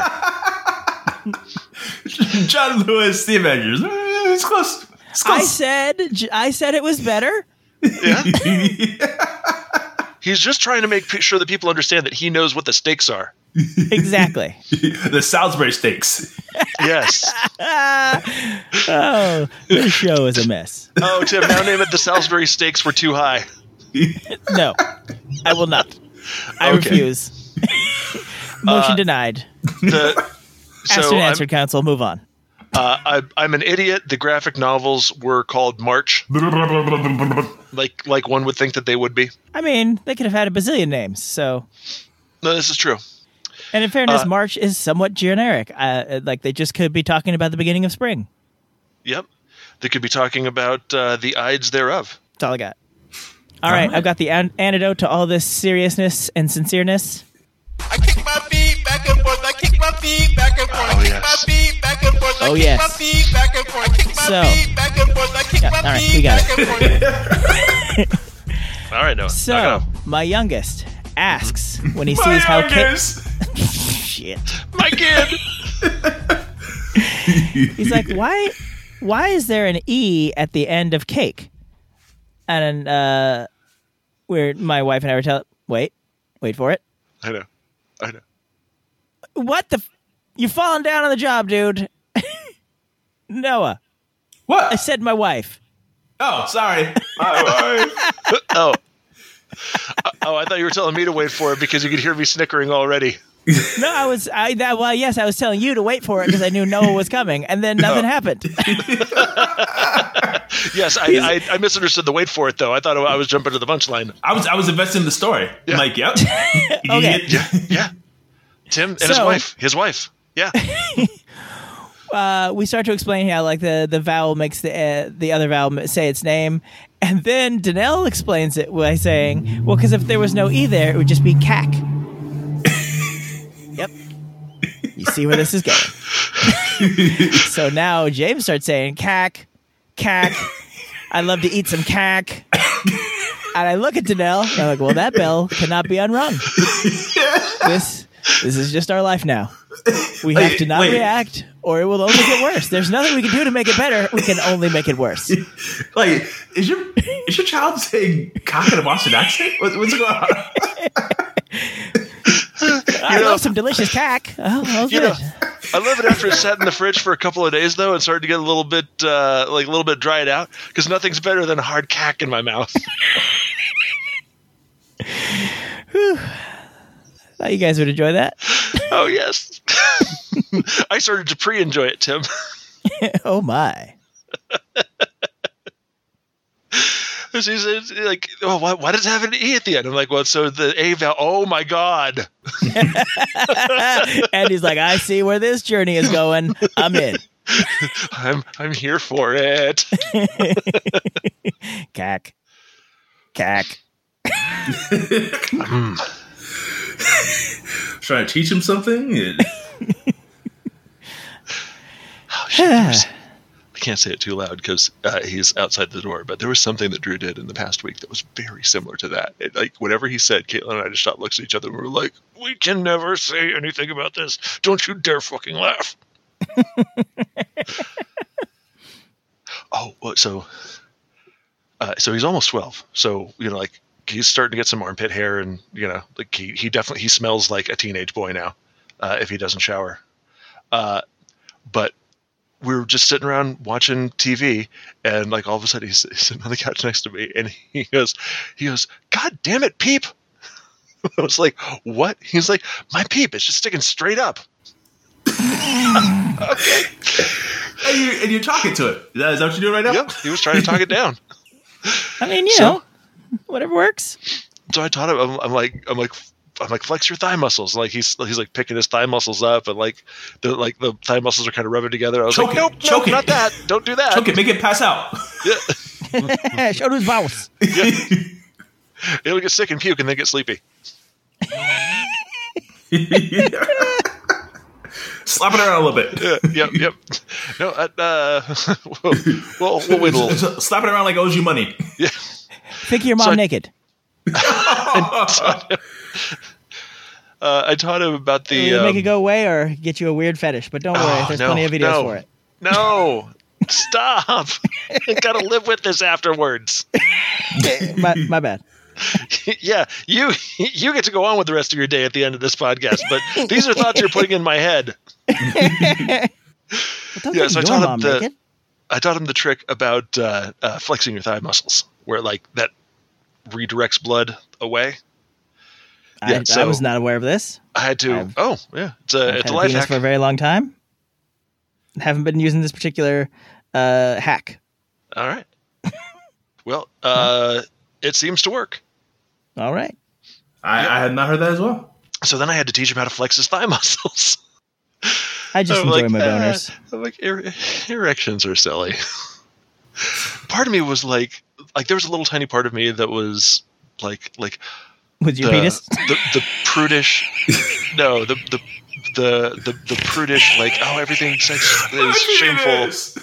John Lewis, the Avengers. It's close. I said it was better. Yeah. He's just trying to make sure that people understand that he knows what the stakes are. Exactly. The Salisbury stakes. Yes. Oh, this show is a mess. Oh, Tim, now name it the Salisbury stakes were too high. No, I will not. I refuse. Motion denied. Asked and answered, counsel. Move on. I'm an idiot. The graphic novels were called March. like one would think that they would be. They could have had a bazillion names, so. No, this is true. And in fairness, March is somewhat generic. Like they just could be talking about the beginning of spring. Yep. They could be talking about the Ides thereof. That's all I got. All right, I've got the antidote to all this seriousness and sincereness. I kick my feet back and forth. I kick my feet back and forth. I kick my feet back and forth. I kick my feet back and forth. I kick my feet back and forth. I kick my feet back and forth. All right, Noah. So, my youngest asks when he sees how shit. My kid. He's like, why is there an E at the end of cake? And where my wife and I were telling, wait for it. I know. What the? You're falling down on the job, dude. Noah. What? I said my wife. Oh, sorry. Oh. I thought you were telling me to wait for it because you could hear me snickering already. No, I was telling you to wait for it because I knew Noah was coming, and then nothing happened. Yes, I misunderstood the wait for it though. I thought I was jumping to the punchline. I was invested in the story. Yeah. I'm like, yep. Okay. Yeah. Tim and his wife. Yeah. We start to explain how like the vowel makes the other vowel say its name, and then Danelle explains it by saying, "Well, because if there was no E there, it would just be cack." Yep. You see where this is going. So now James starts saying cack, cack. I'd love to eat some cack. And I look at Danelle and I'm like, well, that bell cannot be unrung. This is just our life now. We have to not react or it will only get worse. There's nothing we can do to make it better. We can only make it worse. Like, is your child saying cock in a Boston accent? What's going on? I love some delicious cack. Oh, good. I love it after it sat in the fridge for a couple of days though and started to get a little bit dried out because nothing's better than a hard cack in my mouth. Thought you guys would enjoy that. Oh yes. I started to pre-enjoy it, Tim. Oh my. He's like, oh, why does it have an E at the end? I'm like, well, so the A vowel. Oh my God. And he's like, I see where this journey is going. I'm in. I'm here for it. Cack. Cack. Trying to teach him something? Oh, shit, I can't say it too loud because he's outside the door, but there was something that Drew did in the past week that was very similar to that. Like, whatever he said, Caitlin and I just stopped, looks at each other, and we were like, we can never say anything about this. Don't you dare fucking laugh. So he's almost 12. So, like, he's starting to get some armpit hair, and, like, he definitely smells like a teenage boy now if he doesn't shower. But we were just sitting around watching TV, and like all of a sudden he's sitting on the couch next to me, and he goes, "God damn it, Peep!" I was like, "What?" He's like, "My Peep, it's just sticking straight up." Okay. And you're talking to it. Is that what you're doing right now? Yep. He was trying to talk it down. I mean, you know, whatever works. So I taught him. I'm like, flex your thigh muscles. Like he's like picking his thigh muscles up, and like the thigh muscles are kind of rubbing together. I was choke like, nope, not that. Don't do that. Choke it, make it pass out. Yeah. Show those vowels. Yeah. It'll get sick and puke, and then get sleepy. Slap it around a little bit. Yep. No, we'll wait a little. Slap it around like owes you money. Yeah. Think of your mom naked. I taught him about the make it go away or get you a weird fetish, but don't worry, there's plenty of videos for it. No, stop! I gotta live with this afterwards. my bad. Yeah, you get to go on with the rest of your day at the end of this podcast, but these are thoughts you're putting in my head. Well, so I taught him the trick about flexing your thigh muscles, where like that redirects blood away. I was not aware of this. I had to. It's a life hack for a very long time. Haven't been using this particular hack. All right. Well, it seems to work. All right. I had not heard that as well. So then I had to teach him how to flex his thigh muscles. I just enjoy my boners. I'm like, erections are silly. Part of me was like there was a little tiny part of me that was like with your penis, the prudish, no, the prudish, like, oh, everything sex is shameful.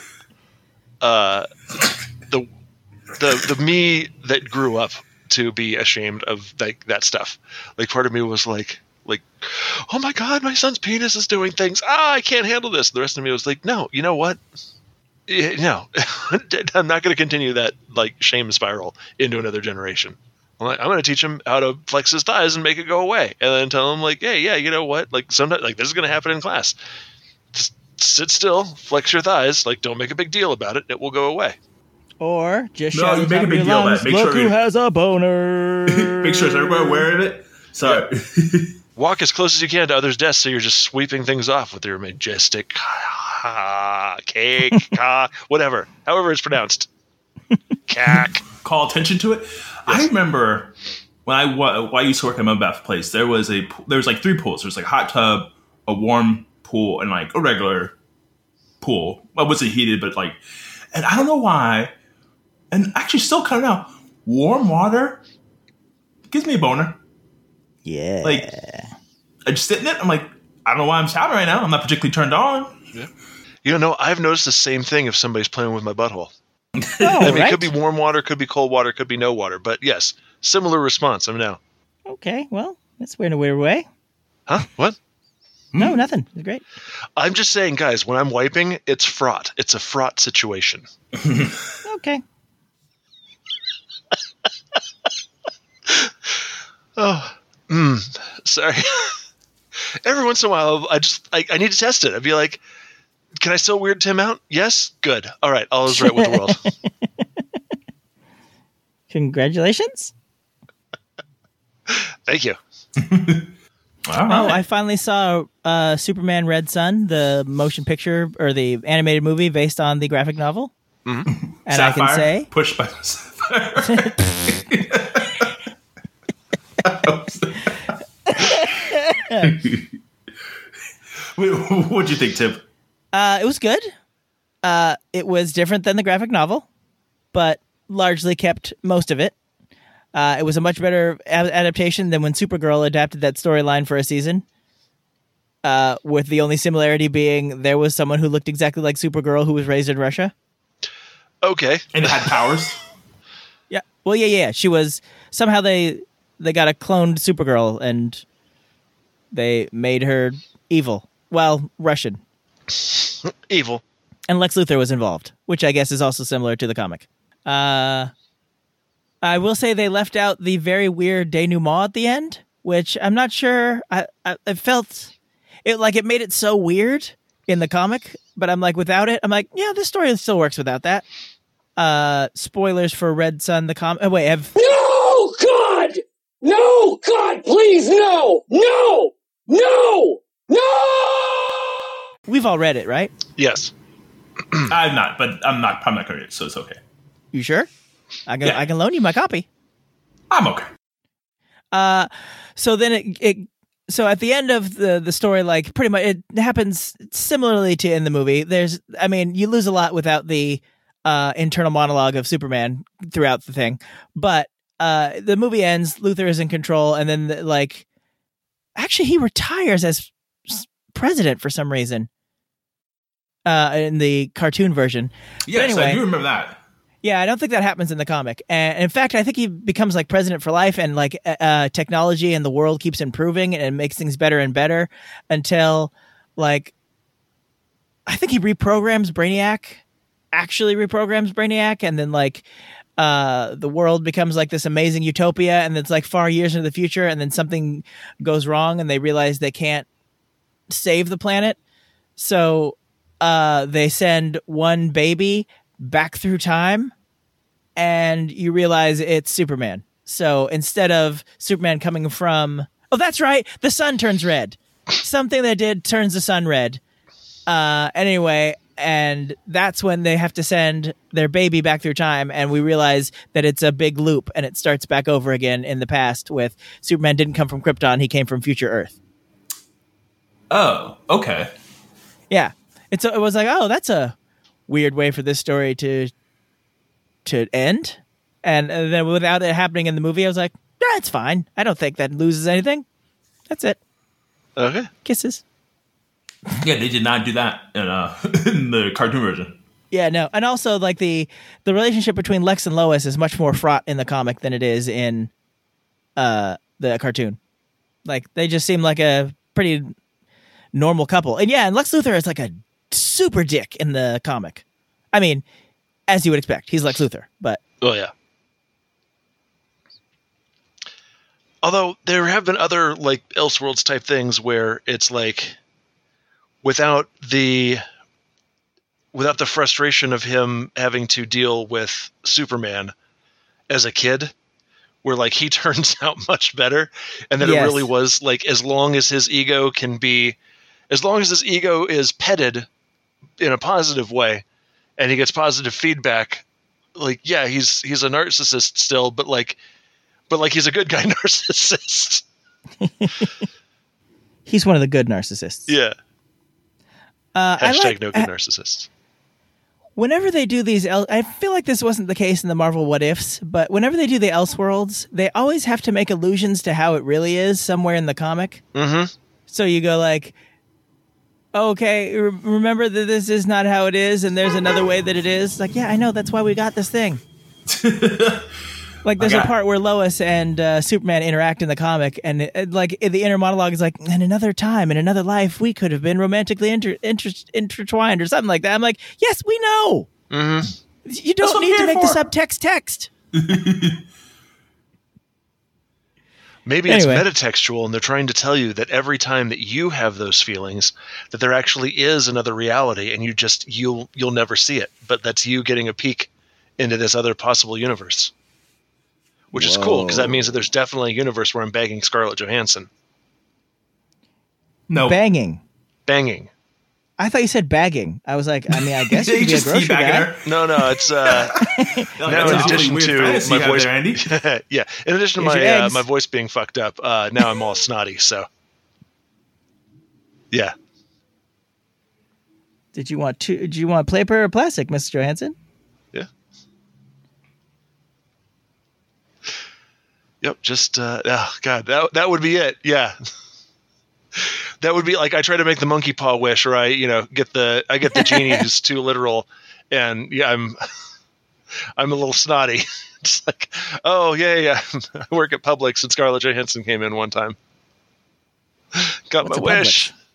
The me that grew up to be ashamed of like that stuff. Like part of me was like, oh my God, my son's penis is doing things. I can't handle this. The rest of me was like, no, you know what? No, I'm not going to continue that like shame spiral into another generation. I'm going to teach him how to flex his thighs and make it go away, and then tell him like, hey, yeah, you know what? Like sometimes, like this is going to happen in class. Just sit still, flex your thighs. Like don't make a big deal about it. It will go away. Or just No, shout you at the make top a big of deal your of lungs, that. Make look sure who has a boner. Make sure everybody aware of it. So Walk as close as you can to others' desks so you're just sweeping things off with your majestic cake, whatever. However it's pronounced. Cack. call attention to it. Yes. I remember when I used to work at Mudbath Place, there was like 3 pools. There's like a hot tub, a warm pool, and like a regular pool. It wasn't heated, but like, and I don't know why, and actually still kind of now, warm water gives me a boner. Yeah. Like, I just sit in it. I'm like, I don't know why I'm shouting right now. I'm not particularly turned on. Yeah. You know, I've noticed the same thing if somebody's playing with my butthole. Oh, I mean, right? it could be warm water, could be cold water, could be no water. But yes, similar response. I'm now. Okay, well, that's in a weird way. Huh? What? No, nothing. It's great. I'm just saying, guys, when I'm wiping, it's fraught. It's a fraught situation. Okay. Oh, sorry. Every once in a while, I need to test it. I'd be like, can I still weird Tim out? Yes? Good. All right. All is right with the world. Congratulations. Thank you. All right. Oh, I finally saw Superman Red Sun, the motion picture or the animated movie based on the graphic novel. Mm-hmm. And Sapphire, I can say, pushed by Sapphire. What'd you think, Tim? it was good. It was different than the graphic novel, but largely kept most of it. It was a much better adaptation than when Supergirl adapted that storyline for a season. With the only similarity being there was someone who looked exactly like Supergirl who was raised in Russia. Okay. And it had powers. Yeah. Well, yeah. She was somehow they got a cloned Supergirl and they made her evil. Well, Russian. Evil. And Lex Luthor was involved, which I guess is also similar to the comic. I will say they left out the very weird denouement at the end, which I'm not sure. I felt it like it made it so weird in the comic, but I'm like, without it, I'm like, yeah, this story still works without that. Spoilers for Red Sun, the comic. Oh, wait, No, God! No, God, please, no! No! No! No! We've all read it, right? Yes. I'm not, but I'm not going to read it, so it's okay. You sure? I can loan you my copy. I'm okay. So then so at the end of the story, like pretty much it happens similarly to in the movie. You lose a lot without the internal monologue of Superman throughout the thing, but the movie ends. Luthor is in control, and then actually he retires as president for some reason in the cartoon version. Yes, anyway, I do remember that. Yeah, I don't think that happens in the comic. And in fact, I think he becomes like president for life, and like technology and the world keeps improving and it makes things better and better until like I think he actually reprograms Brainiac, and then like the world becomes like this amazing utopia, and it's like far years into the future, and then something goes wrong and they realize they can't save the planet. So they send one baby back through time, and you realize it's Superman. So instead of Superman coming from, oh, that's right, the sun turns red. Something they did turns the sun red. Anyway, and that's when they have to send their baby back through time, and we realize that it's a big loop, and it starts back over again in the past with Superman didn't come from Krypton, he came from future Earth. Oh, okay. Yeah. It was like, oh, that's a weird way for this story to end. And then without it happening in the movie, I was like, yeah, it's fine. I don't think that loses anything. That's it. Okay. Kisses. Yeah, they did not do that in the cartoon version. Yeah, no. And also, like, the relationship between Lex and Lois is much more fraught in the comic than it is in the cartoon. Like, they just seem like a pretty normal couple. And yeah, and Lex Luthor is like a super dick in the comic. I mean, as you would expect, he's Lex Luthor, but... Oh, yeah. Although, there have been other, like, Elseworlds type things where it's like, without the without the frustration of him having to deal with Superman as a kid, where like he turns out much better, and that it really was like as long as his ego is petted in a positive way, and he gets positive feedback, like he's a narcissist still, but like he's a good guy narcissist. He's one of the good narcissists. Yeah. Hashtag no good narcissists. Whenever they do these, I feel like this wasn't the case in the Marvel What Ifs, but whenever they do the Elseworlds, they always have to make allusions to how it really is somewhere in the comic. Mm-hmm. So you go like, okay, remember that this is not how it is, and there's another way that it is. Like, yeah, I know, that's why we got this thing. Like, there's a part where Lois and Superman interact in the comic, and the inner monologue is like, in another time, in another life, we could have been romantically intertwined or something like that. I'm like, yes, we know. Mm-hmm. You don't need to make the subtext text. Maybe it's metatextual, and they're trying to tell you that every time that you have those feelings, that there actually is another reality, and you'll never see it. But that's you getting a peek into this other possible universe. Which is cool, because that means that there's definitely a universe where I'm banging Scarlett Johansson. No. Banging. I thought you said bagging. I was like, I guess you could be a grocery guy. No, it's now in addition to my voice, there, Andy. Yeah, in addition to my voice being fucked up, now I'm all snotty. So, yeah. Did you want paper or plastic, Mr. Johansson? Yeah. Yep. Just oh god, that would be it. Yeah. That would be like I try to make the monkey paw wish, or I get the genie who's too literal, and I'm a little snotty. It's like, oh yeah. I work at Publix, and Scarlett Johansson came in one time. Got my wish. Publix?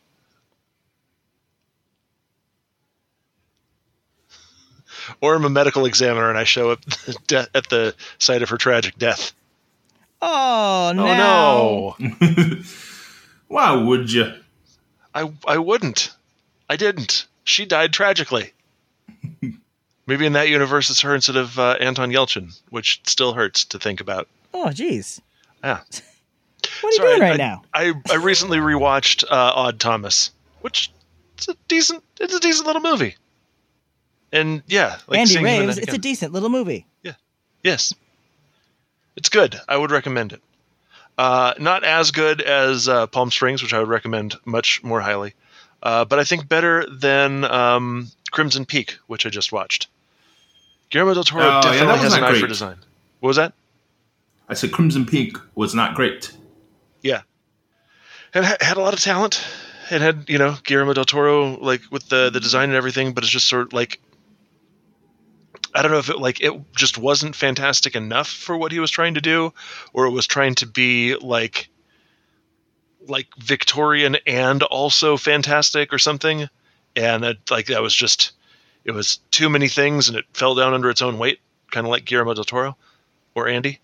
Or I'm a medical examiner, and I show up at the site of her tragic death. Oh no! Why would you? I wouldn't. I didn't. She died tragically. Maybe in that universe it's her instead of Anton Yelchin, which still hurts to think about. Oh, jeez. Yeah. What are you doing right now? I recently rewatched Odd Thomas, which it's a decent little movie. And yeah, like Andy raves. It's a decent little movie. Yeah. Yes. It's good. I would recommend it. Not as good as Palm Springs, which I would recommend much more highly. But I think better than Crimson Peak, which I just watched. Guillermo del Toro definitely has an eye for design. What was that? I said Crimson Peak was not great. Yeah. And had a lot of talent. It had, Guillermo del Toro, like, with the design and everything, but it's just sort of like, I don't know if it just wasn't fantastic enough for what he was trying to do, or it was trying to be like Victorian and also fantastic or something. And that was just, it was too many things and it fell down under its own weight, kind of like Guillermo del Toro or Andy.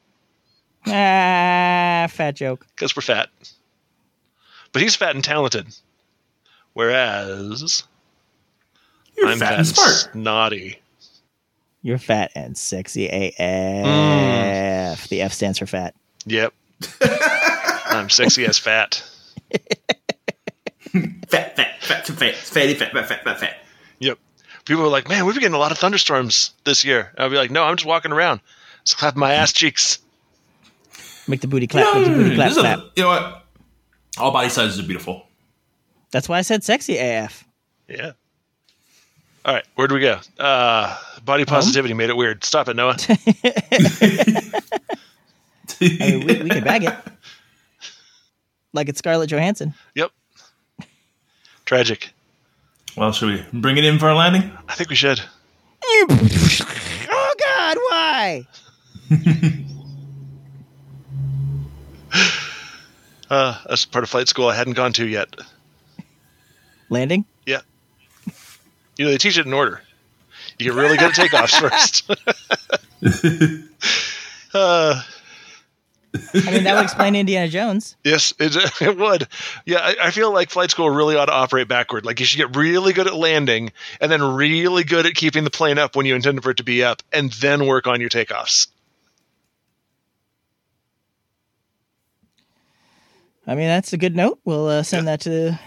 Fat joke. Because we're fat. But he's fat and talented. Whereas I'm fat and smart. Snotty. You're fat and sexy AF. The F stands for fat. Yep. I'm sexy as fat. Fat. Yep. People are like, man, we've been getting a lot of thunderstorms this year. I'll be like, no, I'm just walking around. Just clapping my ass cheeks. Make the booty clap. Make the booty clap. Clap. You know what? All body sizes are beautiful. That's why I said sexy AF. Yeah. All right, where do we go? Body positivity made it weird. Stop it, Noah. We can bag it. Like it's Scarlett Johansson. Yep. Tragic. Well, should we bring it in for a landing? I think we should. Oh, God, why? That's part of flight school I hadn't gone to yet. Landing? Yeah. They teach it in order. You get really good at takeoffs first. I mean, that would explain Indiana Jones. Yes, it would. Yeah, I feel like flight school really ought to operate backward. Like you should get really good at landing and then really good at keeping the plane up when you intend for it to be up and then work on your takeoffs. I mean, that's a good note. We'll send that to...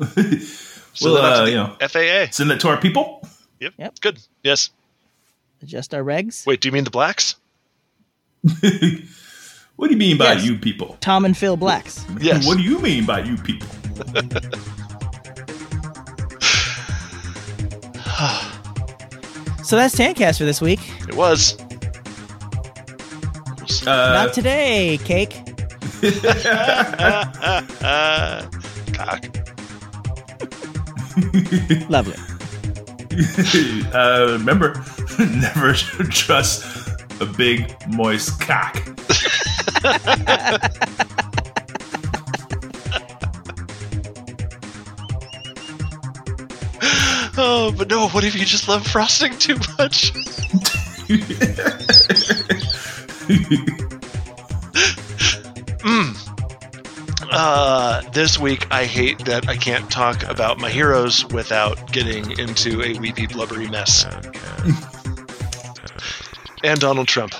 FAA. Send it to our people? Yep. Good. Yes. Adjust our regs. Wait, do you mean the blacks? What do you mean by you people? Tom and Phil Blacks. Yes. What do you mean by you people? So that's Tancast for this week. It was. Not today, Cake. Cock. Lovely. Remember, never trust a big, moist cock. Oh, but no, what if you just love frosting too much? This week, I hate that I can't talk about my heroes without getting into a weepy, blubbery mess. And Donald Trump.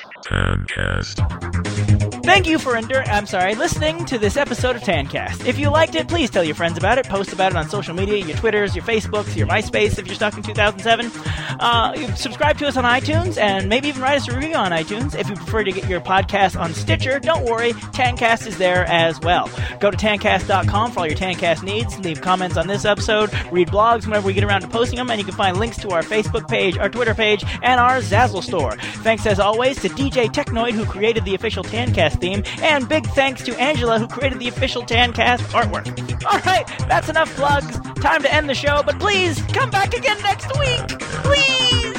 Thank you for listening to this episode of Tancast. If you liked it, please tell your friends about it. Post about it on social media, your Twitters, your Facebooks, your MySpace if you're stuck in 2007. Subscribe to us on iTunes and maybe even write us a review on iTunes. If you prefer to get your podcast on Stitcher, don't worry, Tancast is there as well. Go to tancast.com for all your Tancast needs. Leave comments on this episode, read blogs whenever we get around to posting them, and you can find links to our Facebook page, our Twitter page, and our Zazzle store. Thanks as always to DJ Technoid, who created the official Tancast theme, and big thanks to Angela, who created the official Tancast artwork. Alright, that's enough plugs. Time to end the show, but please come back again next week. Please!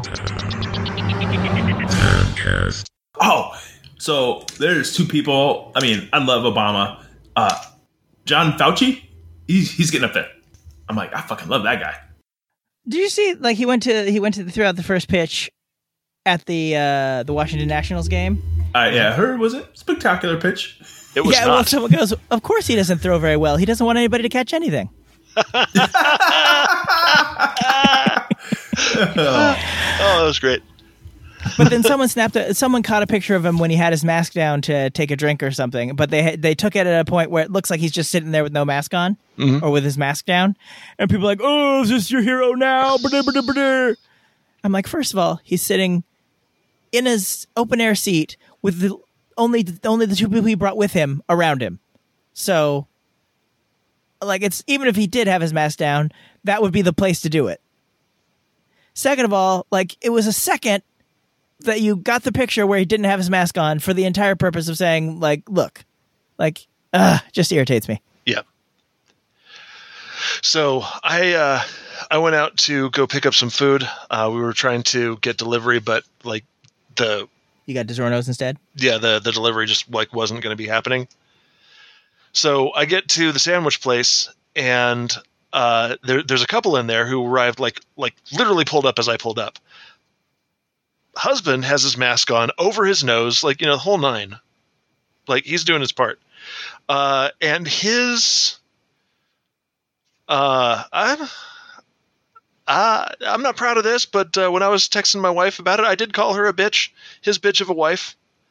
Oh, so there's two people. I mean, I love Obama. John Fauci, he's getting up there. I'm like, I fucking love that guy. Did you see, like, he went to throw out the first pitch at the Washington Nationals game? Yeah, I heard, was it spectacular pitch? It was not. Well, someone goes, of course he doesn't throw very well. He doesn't want anybody to catch anything. Oh, that was great. But then someone caught a picture of him when he had his mask down to take a drink or something. But they took it at a point where it looks like he's just sitting there with no mask on, or with his mask down. And people are like, "Oh, is this your hero now?" I'm like, first of all, he's sitting in his open air seat with only the two people he brought with him around him. So, like, it's even if he did have his mask down, that would be the place to do it. Second of all, like, it was a second that you got the picture where he didn't have his mask on for the entire purpose of saying, like, look, like, just irritates me. Yeah. So I went out to go pick up some food. We were trying to get delivery, but like you got DiGiorno's instead? Yeah, the delivery just like wasn't going to be happening. So I get to the sandwich place, and there's a couple in there who arrived like literally pulled up as I pulled up. Husband has his mask on over his nose, like, you know, the whole nine. Like, he's doing his part. And his I'm not proud of this, but when I was texting my wife about it, I did call her a bitch. His bitch of a wife.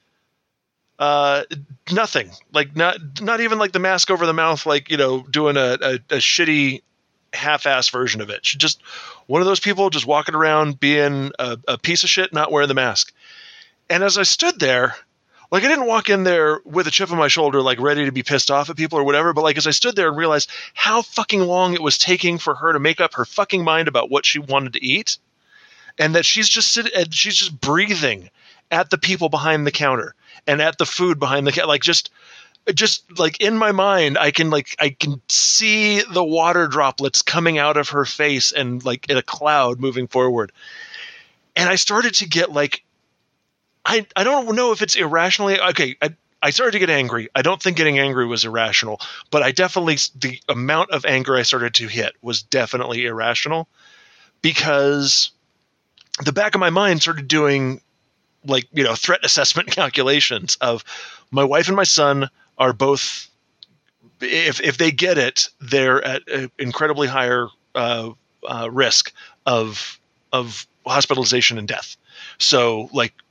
Nothing. Like, not even like the mask over the mouth, like, you know, doing a shitty half-ass version of it. She's just one of those people just walking around being a piece of shit, not wearing the mask. And as I stood there, like, I didn't walk in there with a chip on my shoulder, like ready to be pissed off at people or whatever, but like as I stood there and realized how fucking long it was taking for her to make up her fucking mind about what she wanted to eat, and that she's just she's just breathing at the people behind the counter and at the food behind the counter, like just like in my mind, I can see the water droplets coming out of her face and like in a cloud moving forward. And I started to get like, I don't know if it's irrationally, okay, I started to get angry. I don't think getting angry was irrational, but the amount of anger I started to hit was definitely irrational, because the back of my mind started doing threat assessment calculations of my wife and my son are both, if they get it, they're at an incredibly higher risk of hospitalization and death. So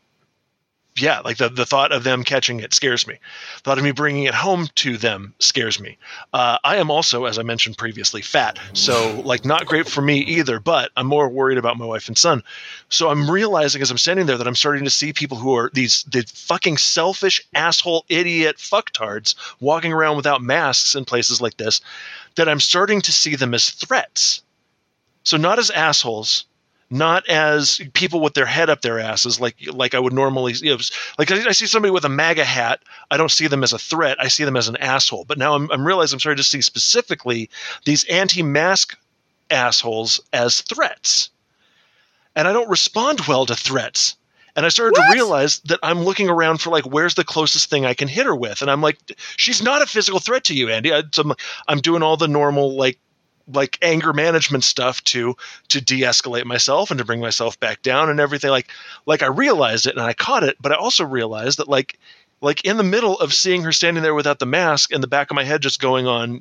the thought of them catching it scares me. The thought of me bringing it home to them scares me. I am also, as I mentioned previously, fat. So not great for me either, but I'm more worried about my wife and son. So I'm realizing as I'm standing there that I'm starting to see people who are the fucking selfish, asshole, idiot fucktards walking around without masks in places like this, that I'm starting to see them as threats. So not as assholes, not as people with their head up their asses like I would normally, I see somebody with a MAGA hat, I don't see them as a threat, I see them as an asshole. But now I'm realizing I'm starting to see specifically these anti-mask assholes as threats. And I don't respond well to threats. And I started to realize that I'm looking around for where's the closest thing I can hit her with? And I'm like, she's not a physical threat to you, Andy. I'm doing all the normal anger management stuff to de-escalate myself and to bring myself back down and everything. I realized it and I caught it, but I also realized that in the middle of seeing her standing there without the mask and the back of my head just going on,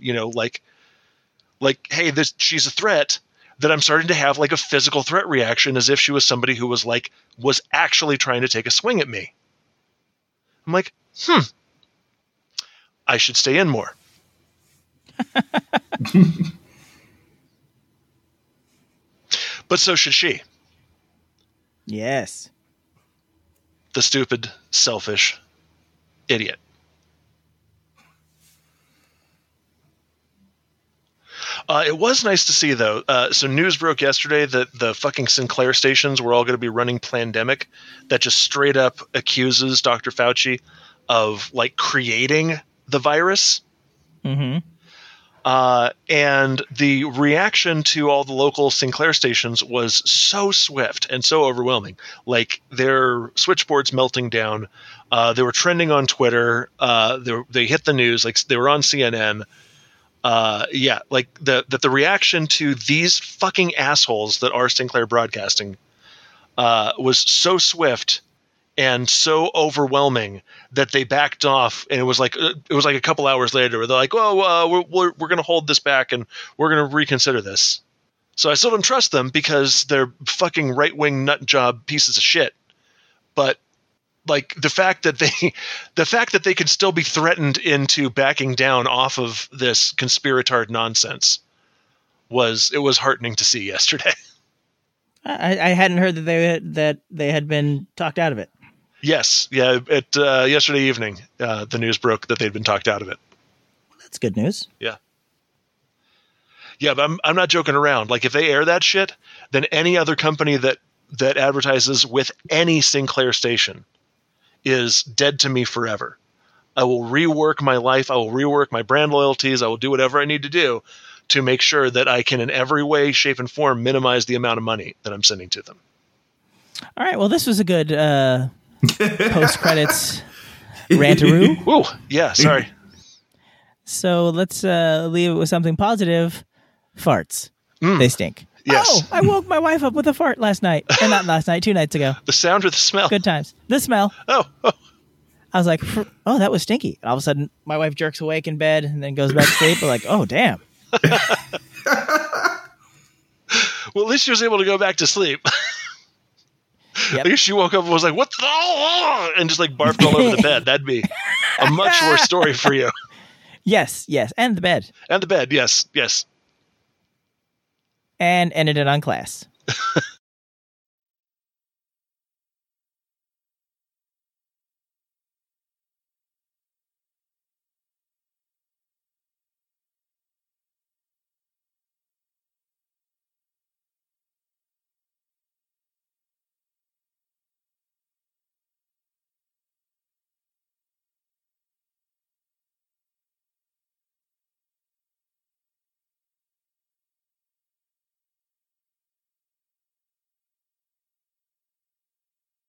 hey, she's a threat, that I'm starting to have a physical threat reaction as if she was somebody who was actually trying to take a swing at me. I'm like, I should stay in more. But so should she. Yes. The stupid, selfish idiot. It was nice to see, though. So news broke yesterday that the fucking Sinclair stations were all going to be running Plandemic. That just straight up accuses Dr. Fauci of creating the virus. Mm-hmm. And the reaction to all the local Sinclair stations was so swift and so overwhelming. Their switchboards melting down. They were trending on Twitter. They hit the news. They were on CNN. The reaction to these fucking assholes that are Sinclair Broadcasting was so swift and so overwhelming that they backed off, and it was a couple hours later where they're like, "Oh, we're going to hold this back and we're going to reconsider this." So I still don't trust them because they're fucking right-wing nut job pieces of shit. But the fact that they could still be threatened into backing down off of this conspiratard nonsense was heartening to see yesterday. I hadn't heard that they had been talked out of it. Yes, yeah. Yesterday evening, the news broke that they'd been talked out of it. That's good news. Yeah, but I'm not joking around. If they air that shit, then any other company that advertises with any Sinclair station is dead to me forever. I will rework my life. I will rework my brand loyalties. I will do whatever I need to do to make sure that I can, in every way, shape, and form, minimize the amount of money that I'm sending to them. All right. Well, this was a good post-credits rantaroo. Ooh, yeah, sorry. So let's leave it with something positive. Farts. They stink. Yes. Oh, I woke my wife up with a fart last night. Or not last night, 2 nights ago. The sound or the smell? Good times. The smell. Oh. I was like, oh, that was stinky. And all of a sudden, my wife jerks awake in bed and then goes back to sleep. We're like, oh, damn. Well, at least she was able to go back to sleep. Yep. At least she woke up and was like, what the? And just barfed all over the bed. That'd be a much worse story for you. Yes. And the bed. And the bed, yes. And ended it on class.